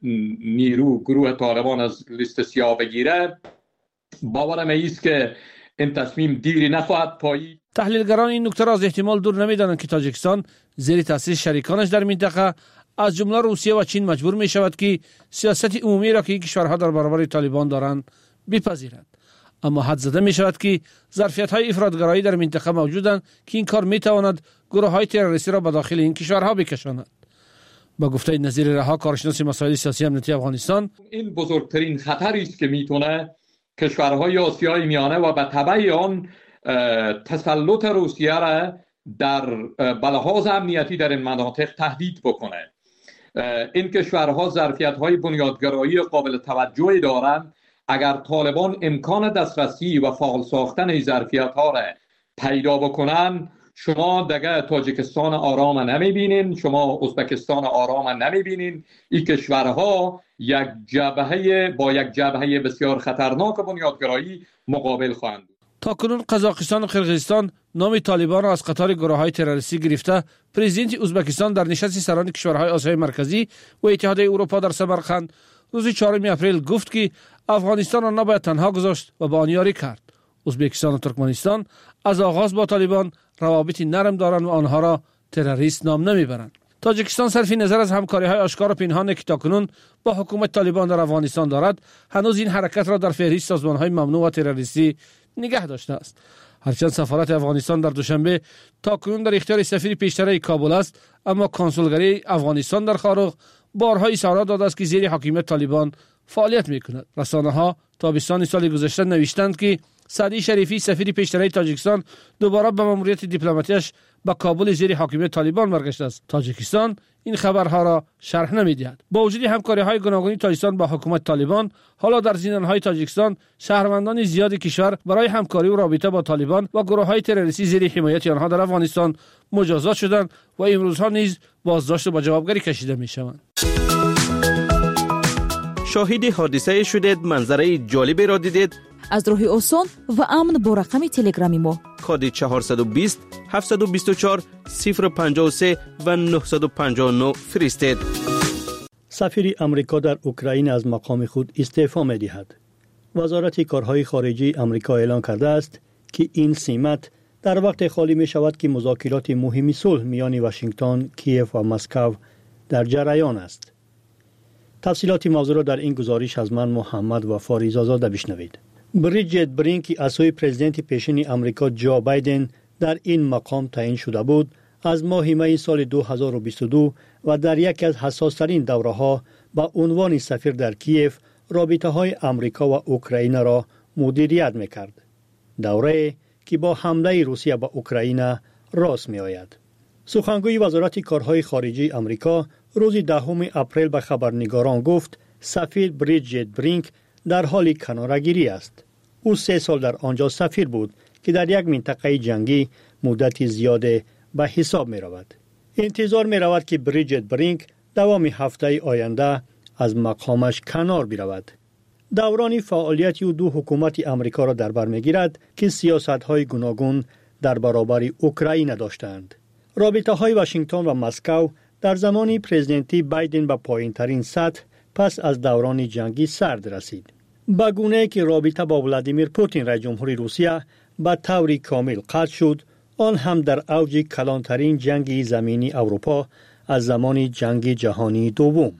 نیرو گروه طالبان از لیست سیاه بگیره، باورم ایست که این تصمیم دیری نخواهد پایید. تحلیلگران این نکته را از احتمال دور نمی‌دانند که تاجیکستان زیر تاثیر شریکانش در منطقه از جمله روسیه و چین مجبور می شود که سیاست عمومی را که این کشورها در برابر طالبان دارند بپذیرد. اما حد زده می شود که ظرفیت‌های افراط‌گرایی در منطقه موجودند که این کار می تواند گروه‌های تروریستی را به داخل این کشورها بکشاند. با گفته نظیر رها، کارشناس مسائل سیاسی امنیتی افغانستان، این بزرگترین خطری است که میتونه کشورهای آسیای میانه و به تبع آن تسلط روسیه را در بلحاظ امنیتی در این مناطق تهدید بکنه. این کشورها ظرفیت‌های بنیادگرایی قابل توجهی دارند. اگر طالبان امکان دسترسی و فعال ساختن این ظرفیت‌ها را پیدا بکنن، شما دیگه تاجیکستان آرام نمیبینین، شما ازبکستان آرام نمیبینین. این کشورها یک جبهه با یک جبهه بسیار خطرناک بنیادگرایی مقابل خواهند بود. تا کنون قزاقستان و قرقیزستان نام طالبان را از قطار گروه‌های تروریستی گرفته. پرزیدنت ازبکستان در نشست سران کشورهای آسیای مرکزی و اتحادیه اروپا در سمرقند روز چهارم اپریل گفت که افغانستان را نباید تنها گذاشت و با آن یاری کرد. ازبکستان و ترکمنستان از آغاز با طالبان روابطی نرم دارند و آنها را تروریست نام نمیبرند. تاجیکستان صرف نظر از همکاری‌های آشکار و پنهان که تاکنون با حکومت طالبان در افغانستان دارد، هنوز این حرکت را در فهرست سازمان‌های ممنوع و تروریستی نگه داشته است. هرچند سفارت افغانستان در دوشنبه تاکنون در اختیار سفیر پیشتر کابل است، اما کنسولگری افغانستان در خارق بارها اظهارات داده است که زیر حکومت طالبان فعالیت می‌کند. رسانه‌ها تابستان سال گذشته نوشتند که سعدی شریفی سفیر پیشتر تاجیکستان دوباره به ماموریت دیپلماتیش به کابل زیر حکومت طالبان برگشته است. تاجیکستان این خبرها را شرح نمی‌دهد. با وجود همکاری‌های گوناگونی تاجیکستان با حکومت طالبان، حالا در زندان‌های تاجیکستان شهروندان زیادی کشور برای همکاری و رابطه با طالبان و گروه‌های تروریستی زیر حمایت آنها در افغانستان مجازات شدند و امروزها نیز بازداشت و به جوابگری کشیده می‌شوند. شاهد حادثه شدید، منظره جالبی را دیدید؟ از راه آسان و امن با رقم تلگرامی ما کد چهارصد و بیست هفتصد و بیست و چهار صفر پنجاه و سه و نهصد و پنجاه و نه فرستید. سفیر امریکا در اوکراین از مقام خود استعفا می دهد. وزارت کارهای خارجه امریکا اعلام کرده است که این سمت در وقت خالی می شود که مذاکرات مهم صلح میان واشنگتن، کیف و مسکو در جریان است. تفصیلات موضوع را در این گزارش از من محمد وفاری زاده بشنوید. بریجیت برینک از سوی پرزیدنت پیشین آمریکا جو بایدن در این مقام تعیین شده بود، از ماه می سال دو هزار و بیست و دو و در یکی از حساس‌ترین دوره‌ها با عنوان سفیر در کیف رابطه‌های آمریکا و اوکراین را مدیریت می‌کرد. دوره که با حمله روسیه به اوکراین راست می‌آید. سخنگوی وزارت کارهای خارجه آمریکا روز دهم اپریل به خبرنگاران گفت سفیر بریجیت برینک در حال کناره‌گیری است. او سه سال در آنجا سفیر بود که در یک منطقه جنگی مدت زیاد به حساب می رود. انتظار می رود که بریجیت برینک دوام هفته آینده از مقامش کنار برود. دوران فعالیت او دو حکومت آمریکا را در بر می گیرد که سیاست‌های گوناگون در برابر اوکراین داشتند. رابطه های واشنگتن و مسکو در زمان پرزیدنتی بایدن به پایین‌ترین سطح پس از دوران جنگی سرد رسید. با گونه‌ای که رابطه با ولادیمیر پوتین رئیس جمهوری روسیه به طور کامل قطع شد، آن هم در اوج کلانترین جنگ زمینی اروپا از زمان جنگ جهانی دوم.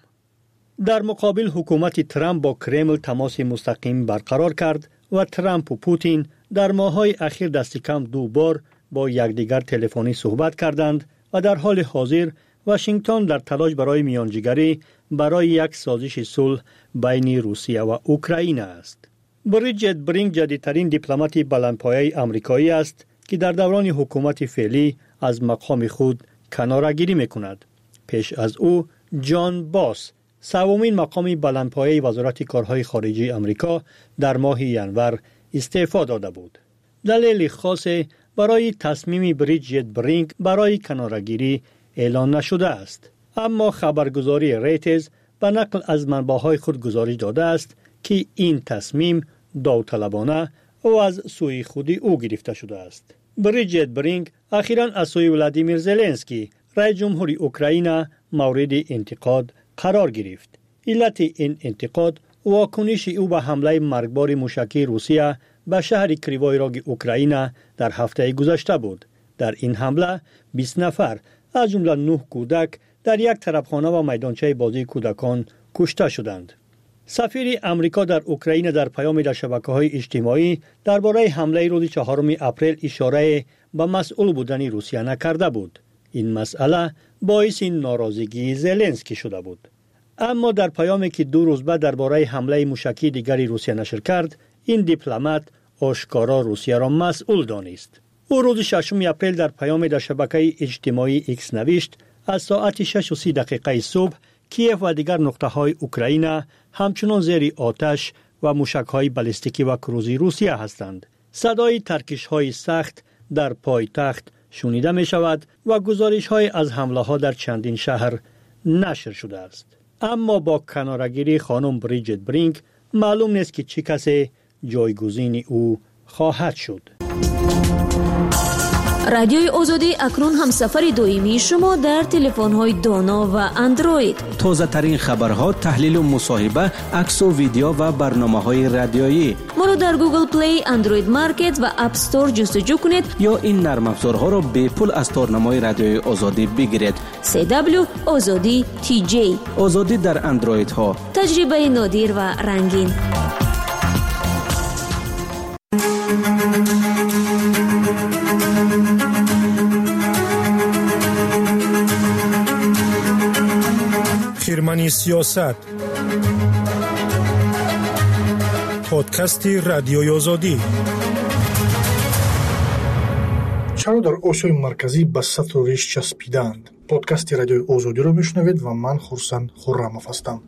در مقابل حکومت ترامپ با کرمل تماس مستقیم برقرار کرد و ترامپ و پوتین در ماه‌های اخیر دست کم دو بار با یکدیگر تلفنی صحبت کردند و در حال حاضر واشنگتن در تلاش برای میانجیگری برای یک سازش صلح بین روسیه و اوکراین است. بریجیت برینک جدیدترین دیپلمات بلندپایه آمریکایی است که در دوران حکومت فعلی از مقام خود کناره‌گیری می‌کند. پیش از او جان باس سومین مقام بلندپایه وزارت کارهای خارجه آمریکا در ماه ژانویه استعفا داده بود. دلیل خاص برای تصمیم بریجیت برینک برای کناره‌گیری اعلان نشده است، اما خبرگزاری ریترز به نقل از منبع‌های خود گزارش داده است که این تصمیم داوطلبانه و از سوی خودی او گرفته شده است. بریجیت برینک اخیراً از سوی ولادیمیر زلنسکی رئیس جمهوری اوکراین مورد انتقاد قرار گرفت. علت این انتقاد واکنش او به حمله مرگبار موشکی روسیه به شهر کریوای راگ اوکراین در هفته گذشته بود. در این حمله بیست نفر از جمله نه کودک در یک طرفخانه و میدانچه بازی کودکان کشته شدند. سفیر امریکا در اوکراین در پیام در شبکه‌های اجتماعی درباره حمله روز چهارم اپریل اشاره به مسئول بودن روسیه نکرده بود. این مسئله باعث ناراضگی زلنسکی شده بود. اما در پیامی که دو روز بعد درباره حمله موشکی دیگری روسیه نشر کرد، این دیپلمات آشکارا روسیه را مسئول دانست. او روز ششم اپریل در پیام در شبکه اجتماعی ایکس نوشت از ساعت شش و سی دقیقه صبح کیف و دیگر نقطه‌های اوکراین همچنان زیر آتش و موشک‌های بالستیکی و کروزی روسیه هستند. صدای ترکش‌های سخت در پایتخت شنیده می شود و گزارش‌های از حمله‌ها در چندین شهر نشر شده است. اما با کناره‌گیری خانم بریجیت برینک معلوم نیست که چه کسی جایگزین او خواهد شد. رادیوی آزادی اکنون هم سفر دویمی شما در تلفن‌های دانا و اندروید. تازه ترین خبرها، تحلیل و مصاحبه، عکس و ویدیو و برنامه‌های رادیویی. ما رو در گوگل پلی، اندروید مارکت و اپ استور جستجو کنید یا این نرم افزارها را به پول از تارنمای رادیوی آزادی بگیرید. سی دبلیو آزادی تی جی. آزادی در اندروید ها. تجربه نادر و رنگین. خیرمنی سیاست، پادکست رادیوی آزادی. چرا در آسیای مرکزی به سطر و ریش چسبیدند؟ پادکست رادیوی آزادی را میشنوید و من خورسند خرم‌اف هستم.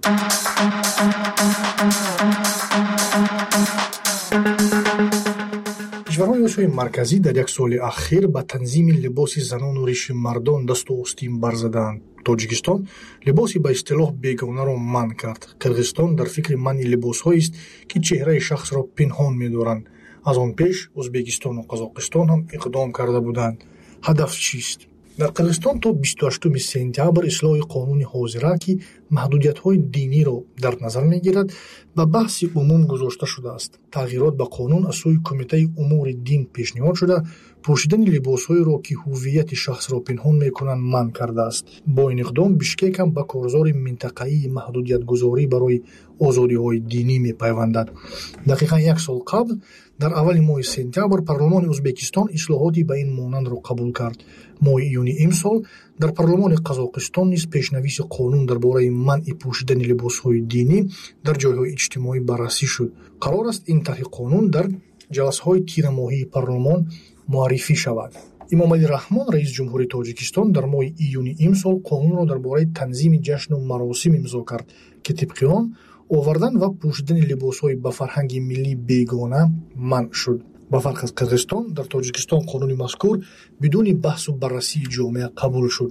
کشورهای آسیای مرکزی در یک سال اخیر به تنظیم لباس زنان و ریش مردان دست و آستین برزدند. تاجیکستان لباسی به اصطلاح بیگانه را منع کرد. قرغیزستان در فکر منع لباس‌هایی است که چهره شخص را پنهان می‌دارند. از آن پیش ازبکستان و قزاقستان هم اقدام کرده بودند. هدف چیست؟ در قرغیزستان تا بیست و هشتم سپتامبر اصلاح قانون حاضره که маҳдудиятҳои диниро дар назар мегирад, ба баҳси умум гузошта шудааст. Тағйирот ба қонун аз сӯи Кумитаи умури дин пешниҳод шуда, пӯшидани либосҳоеро ки ҳуввияти шахсро пинҳон мекунанд манъ кардааст. Бо ин иқдом Бишкек ҳам ба корзори минтақаии маҳдудиятгузорӣ барои озодиҳои динӣ мепайвандад. Дақиқан як сол қабл дар аввали моҳи сентябр парлумони Ӯзбекистон ислоҳоти ба ин монандро қабул кард. Моҳи июни имсол дар парлумони Қазоқистон низ пешнависи қонун дар бораи манъи пӯшидани либосҳои динӣ дар ҷойҳои иҷтимоӣ баррасӣ шуд. Қарор аст ин тарҳи қонун дар ҷаласаҳои тирамоҳии парлумон муаррифӣ шавад. Эмомалӣ Раҳмон, раис ҷумҳури Тоҷикистон, дар моҳи июни имсол қонунро дар бораи танзими ҷашну маросим имзо кард, ки тибқи он овардан ва пӯшидани либосҳои ба фарҳанги миллӣ бегона манъ шуд. Ба фарқ аз Қирғизистон, дар Тоҷикистон қонуни мазкур бидуни баҳсу баррасии ҷомеа қабул шуд.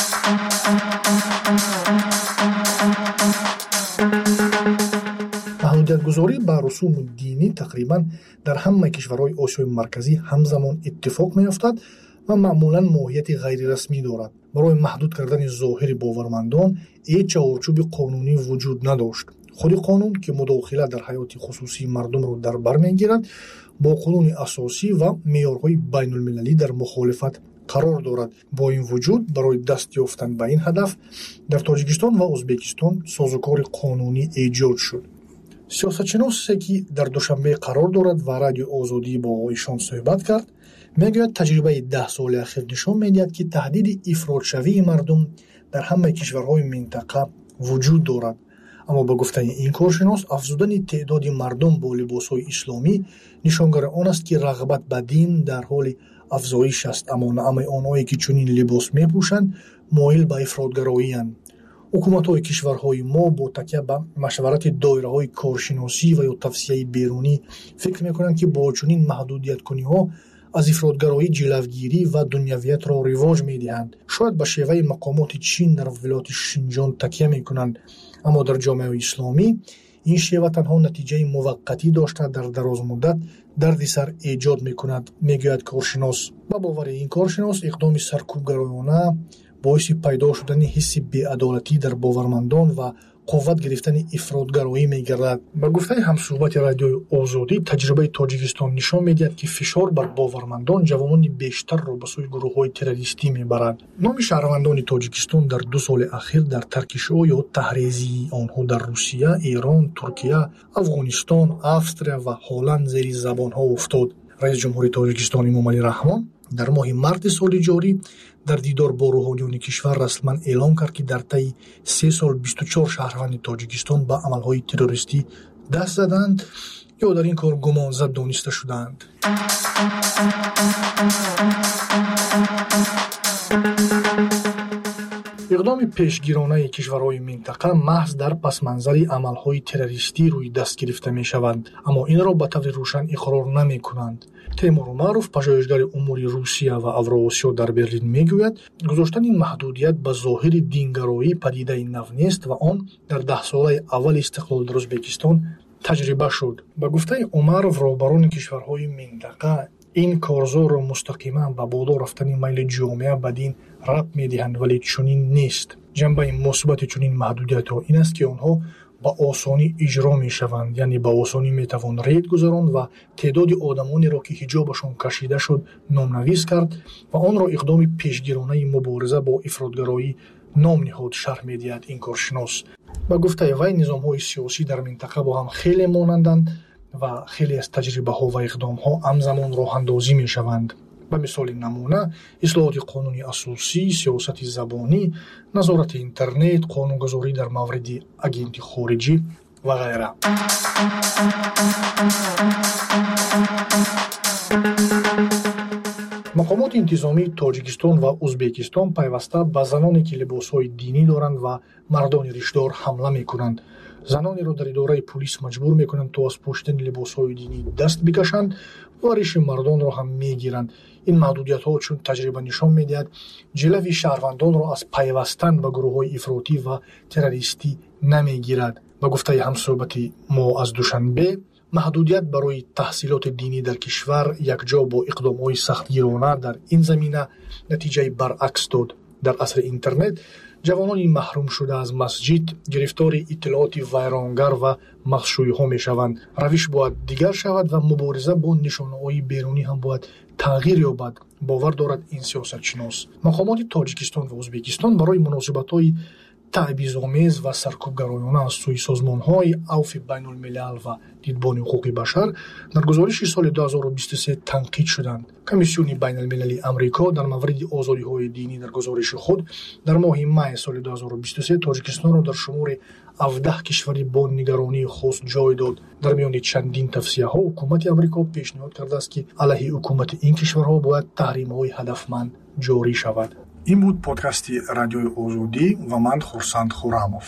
маҳдудиятгузорӣ ба русуми динӣ тақрибан дар ҳамаи кишварҳои Осиёи Марказӣ ҳамзамон иттифоқ меёфтад ва маъмулан моҳияти ғайрирасмӣ дорад. Барои маҳдуд кардани зоҳири бовармандон ҳеҷ чаҳорчӯби қонунӣ вуҷуд надошт. худи қонун, ки мудохила дар ҳаёти хусусии мардумро дар бар мегирад, бо қонуни асосӣ ва меъёрҳои байнулмилалӣ дар мухолифат қарор дорад. Бо ин вуҷуд, барои даст ёфтан ба ин ҳадаф дар Тоҷикистон ва Ӯзбекистон созукори қонунӣ эҷод шуд. сиёсатшиносе, ки дар душанбе қарор дорад ва радиои Озодӣ бо оғоишон суҳбат кард, мегӯяд таҷрибаи даҳ соли ахир нишон медиҳад, ки таҳдиди ифротшавии мардум дар ҳамаи кишварҳои минтақа вуҷуд дорад. аммо ба гуфтани ин коршинос, афзудани теъдоди мардум бо либосҳои исломӣ нишонгари он аст, ки рағбат ба дин дар ҳоли афзоиш аст, аммо наъмаи онҳое, ки чунин либос мепӯшанд, моил ба ифротгароиянд. ҳукуматҳои кишварҳои мо бо такя ба машварати доираҳои коршиносӣ ва ё тавсияи берунӣ фикр мекунанд, ки бо чунин маҳдудияткуниҳо аз ифротгароӣ ҷилавгирӣ ва дунявиятро ривоҷ медиҳанд. шояд ба шеваи мақомоти Чин дар вилояти Шинҷон такя мекунанд, аммо дар ҷомеаи исломӣ ин шева танҳо натиҷаи муваққатӣ дошта дар дарозмуддат дарди сар эҷод мекунад, мегӯяд коршинос. ба бовари ин коршинос, иқдоми саркӯбгароёна боиси пайдо шудани ҳисси беадолатӣ дар бовармандон ва қувват гирифтани ифротгароӣ мегардад. Ба гуфтаи ҳамсуҳбати радиои Озодӣ, таҷрибаи Тоҷикистон нишон медиҳад, ки фишор бар бовармандон ҷавонони бештарро ба сӯи гурӯҳҳои террористӣ мебарад. номи шаҳрвандони Тоҷикистон дар ду соли ахир дар таркишо ё таҳризии онҳо дар Русия, Эрон, Туркия, Афғонистон, Австрия ва Ҳолланд зери забонҳо уфтод. раис ҷумҳури Тоҷикистон Эмомалӣ Раҳмон дар моҳи марти соли ҷорӣ дар дидор бо рӯҳониёни кишвар расман эълон кард, ки дар таи се сол бисту чор шаҳрванди Тоҷикистон ба амалҳои террористӣ даст заданд ё дар ин кор гумонзад дониста шудаанд. иқдоми пешгиронаи кишварҳои минтақа маҳз дар пасманзари амалҳои террористӣ рӯи даст гирифта мешаванд, аммо инро ба таври рӯшан иқрор намекунанд. Теймур Умаров, пажоҳишгари умури Русия ва Авроосиё дар Берлин мегӯяд, гузоштани маҳдудият ба зоҳири дингароӣ падидаи нав нест ва он дар даҳсолаи аввали истиқлол дар Ӯзбекистон таҷриба шуд. Ба гуфтаи Умаров, роҳбарони кишварҳои минтақа ин корзорро мустақиман ба боло рафтани майли ҷомеа ба дин рабт медиҳанд, вале чунин нест. ҷанбаи мусбати чунин маҳдудиятҳо ин аст, ки онҳо ба осонӣ иҷро мешаванд, яъне ба осонӣ метавон рейд гузаронд ва теъдоди одамонеро, ки ҳиҷобашон кашида шуд, номнавис кард ва онро иқдоми пешгиронаи мубориза бо ифротгароӣ ном ниҳод, шарҳ медиҳад ин коршинос. ба гуфтаи вай, низомҳои сиёсӣ дар минтақа бо ҳам хеле монанданд ва хеле аз таҷрибаҳо ва иқдомҳо ҳамзамон роҳандозӣ мешаванд. ба мисоли намуна, ислоҳоти қонуни асосӣ, сиёсати забонӣ, назорати интернет, қонунгузорӣ дар мавриди агенти хориҷӣ ва ғайра. мақомоти интизомии Тоҷикистон ва Ӯзбекистон пайваста ба заноне, ки либосҳои динӣ доранд ва мардони риштдор ҳамла мекунанд. Занонеро дар идораи пулис маҷбур мекунанд, то аз пӯшидани либосҳои динӣ даст бикашанд ва риши мардонро ҳам мегиранд. ин маҳдудиятҳо, чун таҷриба нишон медиҳад, ҷилави шаҳрвандонро аз пайвастан ба гурӯҳҳои ифротӣ ва террористӣ намегирад. ба гуфтаи ҳамсуҳбати мо аз Душанбе, маҳдудият барои таҳсилоти динӣ дар кишвар якҷо бо иқдомҳои сахтгирона дар ин замина натиҷаи баръакс дод. дар асри интернет ҷавонони маҳрум шуда аз масҷид гирифтори иттилооти вайронгар ва махшӯйиҳо мешаванд. равиш бояд дигар шавад ва мубориза бо нишонаҳои берунӣ ҳам бояд тағйир ёбад, бовар дорад ин сиёсатшинос. мақомоти Тоҷикистон ва Ӯзбекистон барои муносибатҳои таъбизомез ва саркӯбгароёна аз сӯи созмонҳои авфи байнулмилал ва дидбони ҳуқуқи башар дар гузориши соли ду ҳазору бисту се танқид шуданд. Комиссиони байналмилалии Амрико дар мавриди озодиҳои динӣ дар гузориши худ дар моҳи май соли ду ҳазору бисту се Тоҷикистонро дар шумори ҳавдаҳ кишвари бо нигаронии хос ҷой дод. дар миёни чандин тавсияҳо ҳукумати Амрико пешниҳод кардааст, ки алайҳи ҳукумати ин кишварҳо бояд таҳримҳои ҳадафманд ҷорӣ шавад. ин буд подкасти Радиои Озодӣ ва ман Хурсанд Хурамов.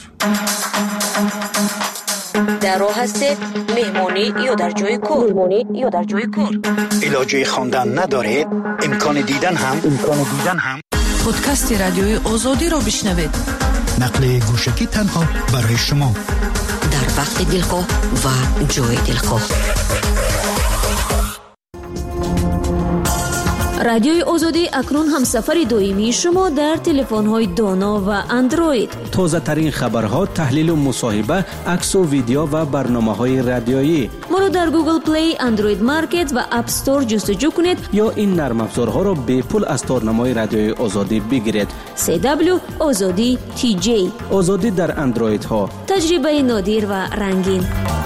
дар роҳ ҳастед меҳмонӣ ё дар ҷои кор меҳмонӣ ё дар ҷои кор илоҷи хондан надоред имкони дидан ҳам имкони дидан ҳам подкасти Радиои Озодиро бишнавед. нақли гӯшагӣ танҳо барои шумо дар вақти дилхоҳ ва ҷои дилхоҳ. радиои озодӣ акнун ҳамсафари доимии шумо дар телефонҳои доно ва андроид. тозатарин хабарҳо, таҳлилу мусоҳиба, аксу видео ва барномаҳои радиоӣ. моро дар Google Play, Android Market ва App Store ҷустуҷӯ кунед ё ин нармафзорҳоро бепул аз торнамои радиои озодӣ бигиред. си дабл ю озодӣ ти ҷей. озодӣ дар андроидҳо. таҷрибаи нодир ва рангин.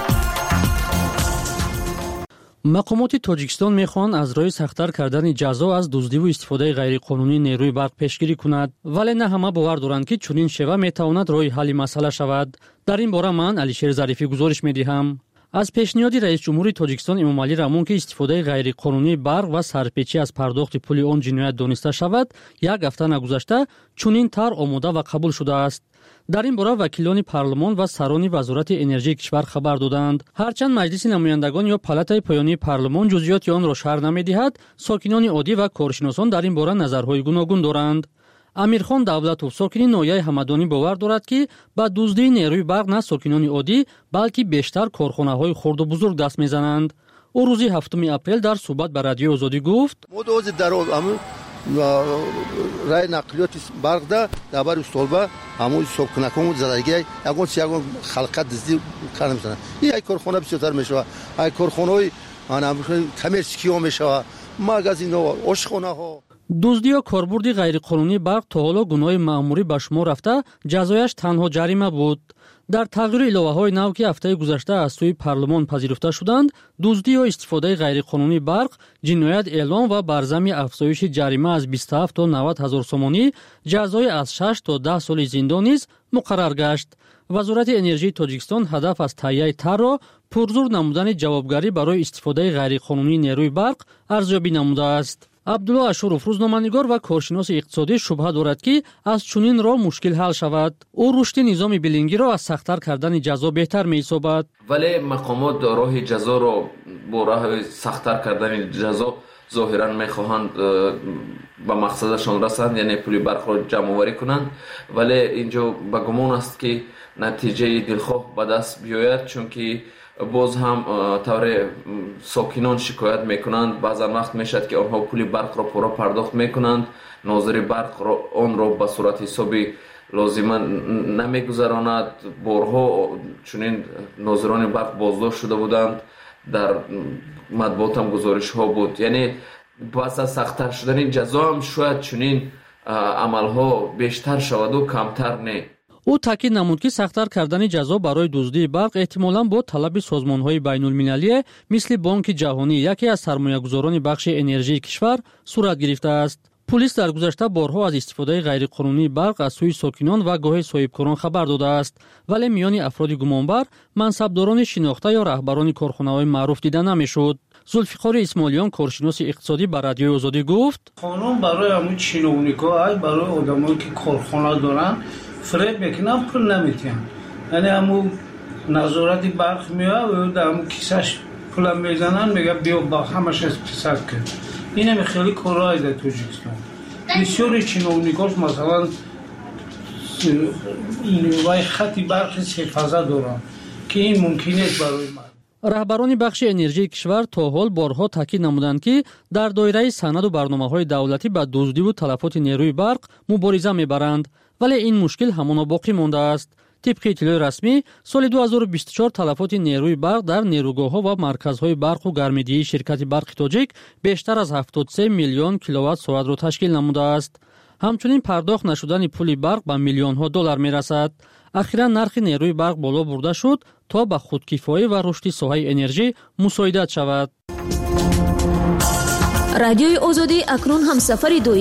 мақомоти Тоҷикистон мехоҳанд аз роҳи сахттар кардани ҷазо аз дуздиву истифодаи ғайриқонунии нерӯи барқ пешгирӣ кунад, вале на ҳама бовар доранд, ки чунин шева метавонад роҳи ҳалли масъала шавад. дар ин бора ман Алишер Зарифӣ гузориш медиҳам. аз пешниҳоди раисҷумҳури Тоҷикистон Эмомалӣ Рамон, ки истифодаи ғайриқонунии барқ ва сарпечӣ аз пардохти пули он ҷиноят дониста шавад, як ҳафта нагузашта чунин тар омода ва қабул шудааст. дар ин бора вакилони парлумон ва сарони вазорати энержии кишвар хабар доданд. ҳарчанд маҷлиси намояндагон ё палатаи поёнии парлумон ҷузъиёти онро шарҳ намедиҳад, сокинони оддӣ ва коршиносон дар ин бора назарҳои гуногун доранд. Амирхон Давлатов, сокини ноҳияи Ҳамадонӣ, бовар дорад, ки ба дуздии нерӯи барқ на сокинони оддӣ, балки бештар корхонаҳои хурду бузург даст мезананд. ӯ рӯзи ҳафтуми апрел дар суҳбат ба Радиои Озодӣ гуфт: рай нақлиёти барқда дабари устолба ҳамои собкунакон задагиай ягон чи ягон халқа диздӣ кар намесанад. ин ай корхона бисёртар мешавад, ай корхонаҳои коммерсикиҳо мешавад, магазинҳо, ошхонаҳо. дуздӣ ё корбурди ғайриқонунии барқ то ҳоло гуноҳи маъмурӣ ба шумор рафта, ҷазояш танҳо ҷарима буд. дар тағйири иловаҳои нав, ки ҳафтаи гузашта аз сӯи парлумон пазируфта шуданд, дуздӣ ё истифодаи ғайриқонунии барқ ҷиноят эълон ва бар замми афзоиши ҷарима аз бисту ҳафт то навад ҳазор сомонӣ, ҷазои аз шаш то даҳ соли зиндон низ муқаррар гашт. вазорати энержии Тоҷикистон ҳадаф аз таҳияи тарро пурзур намудани ҷавобгарӣ барои истифодаи ғайриқонунии нерӯи барқ арзёбӣ намудааст. Абдулло Ашуров, рӯзноманигор ва коршиноси иқтисодӣ, шубҳа дорад, ки аз чунин роҳ мушкил ҳал шавад. ӯ рушди низоми билингиро аз сахттар кардани ҷазо беҳтар меҳисобад. вале мақомот роҳи ҷазоро бо роҳи сахттар кардани ҷазо зоҳиран мехоҳанд ба мақсадашон расанд, яъне пули барқро ҷамъоварӣ кунанд, вале инҷо ба гумон аст, ки натиҷаи дилхоҳ ба даст биёяд, чунки боз ҳам тавре сокинон шикоят мекунанд. баъзан вақт мешавад, ки онҳо пули барқро пурра пардохт мекунанд, нозири барқ онро ба сурати ҳисоби лозима намегузаронад. борҳо чунин нозирони барқ боздошт шуда буданд, дар матбуотам гузоришҳо буд. яъне пас аз сахттар шудани ҷазо ҳам шояд чунин амалҳо бештар шаваду камтар не. ӯ таъкид намуд, ки сахттар кардани ҷазо барои дуздии барқ эҳтимолан бо талаби созмонҳои байнулмилалие мисли Бонки ҷаҳонӣ, яке аз сармоягузорони бахши энержии кишвар, сурат гирифтааст. пулис дар гузашта борҳо аз истифодаи ғайриқонунии барқ аз сӯи сокинон ва гоҳе соҳибкорон хабар додааст, вале миёни афроди гумонбар мансабдорони шинохта ё раҳбарони корхонаҳои маъруф дида намешуд. Зулфиқори Исмоилиён, коршиноси иқтисодӣ, ба Радиои Озодӣ гуфт: қонун барои ҳамон чиновникҳо, ай барои одамое ки корхона доранд фиреб мекунанд, пул наметиҳанд. яъне ҳамун назорати барқ меояд ӯ дар ҳамун кисаш пула мезананд, мега биё ба ҳамаш списак кун. ин ҳам хеле корҳои дар Тоҷикистон. бисёри чиновникош масалан инвай хати барқи сефаза доранд, ки ин мумкин нест барои ман. раҳбарони бахши энержии кишвар то ҳол борҳо таъкид намуданд, ки дар доираи санаду барномаҳои давлатӣ ба дуздиву талафоти нерӯи барқ мубориза мебаранд, вале ин мушкил ҳамоно боқӣ мондааст. тибқи иттилои расмӣ, соли ду ҳазору бисту чор талафоти нерӯи барқ дар нерӯгоҳҳо ва марказҳои барқу гармидиҳии ширкати барқи тоҷик бештар аз ҳафтод و سه миллион киловатт-соатро ташкил намудааст. ҳамчунин пардохт нашудани пули барқ ба миллионҳо доллар мерасад. ахиран нархи нерӯи барқ боло бурда шуд, то ба худкифоӣ ва рушди соҳаи энержӣ мусоидат шавад. радиои озодӣ акнун ҳамсафари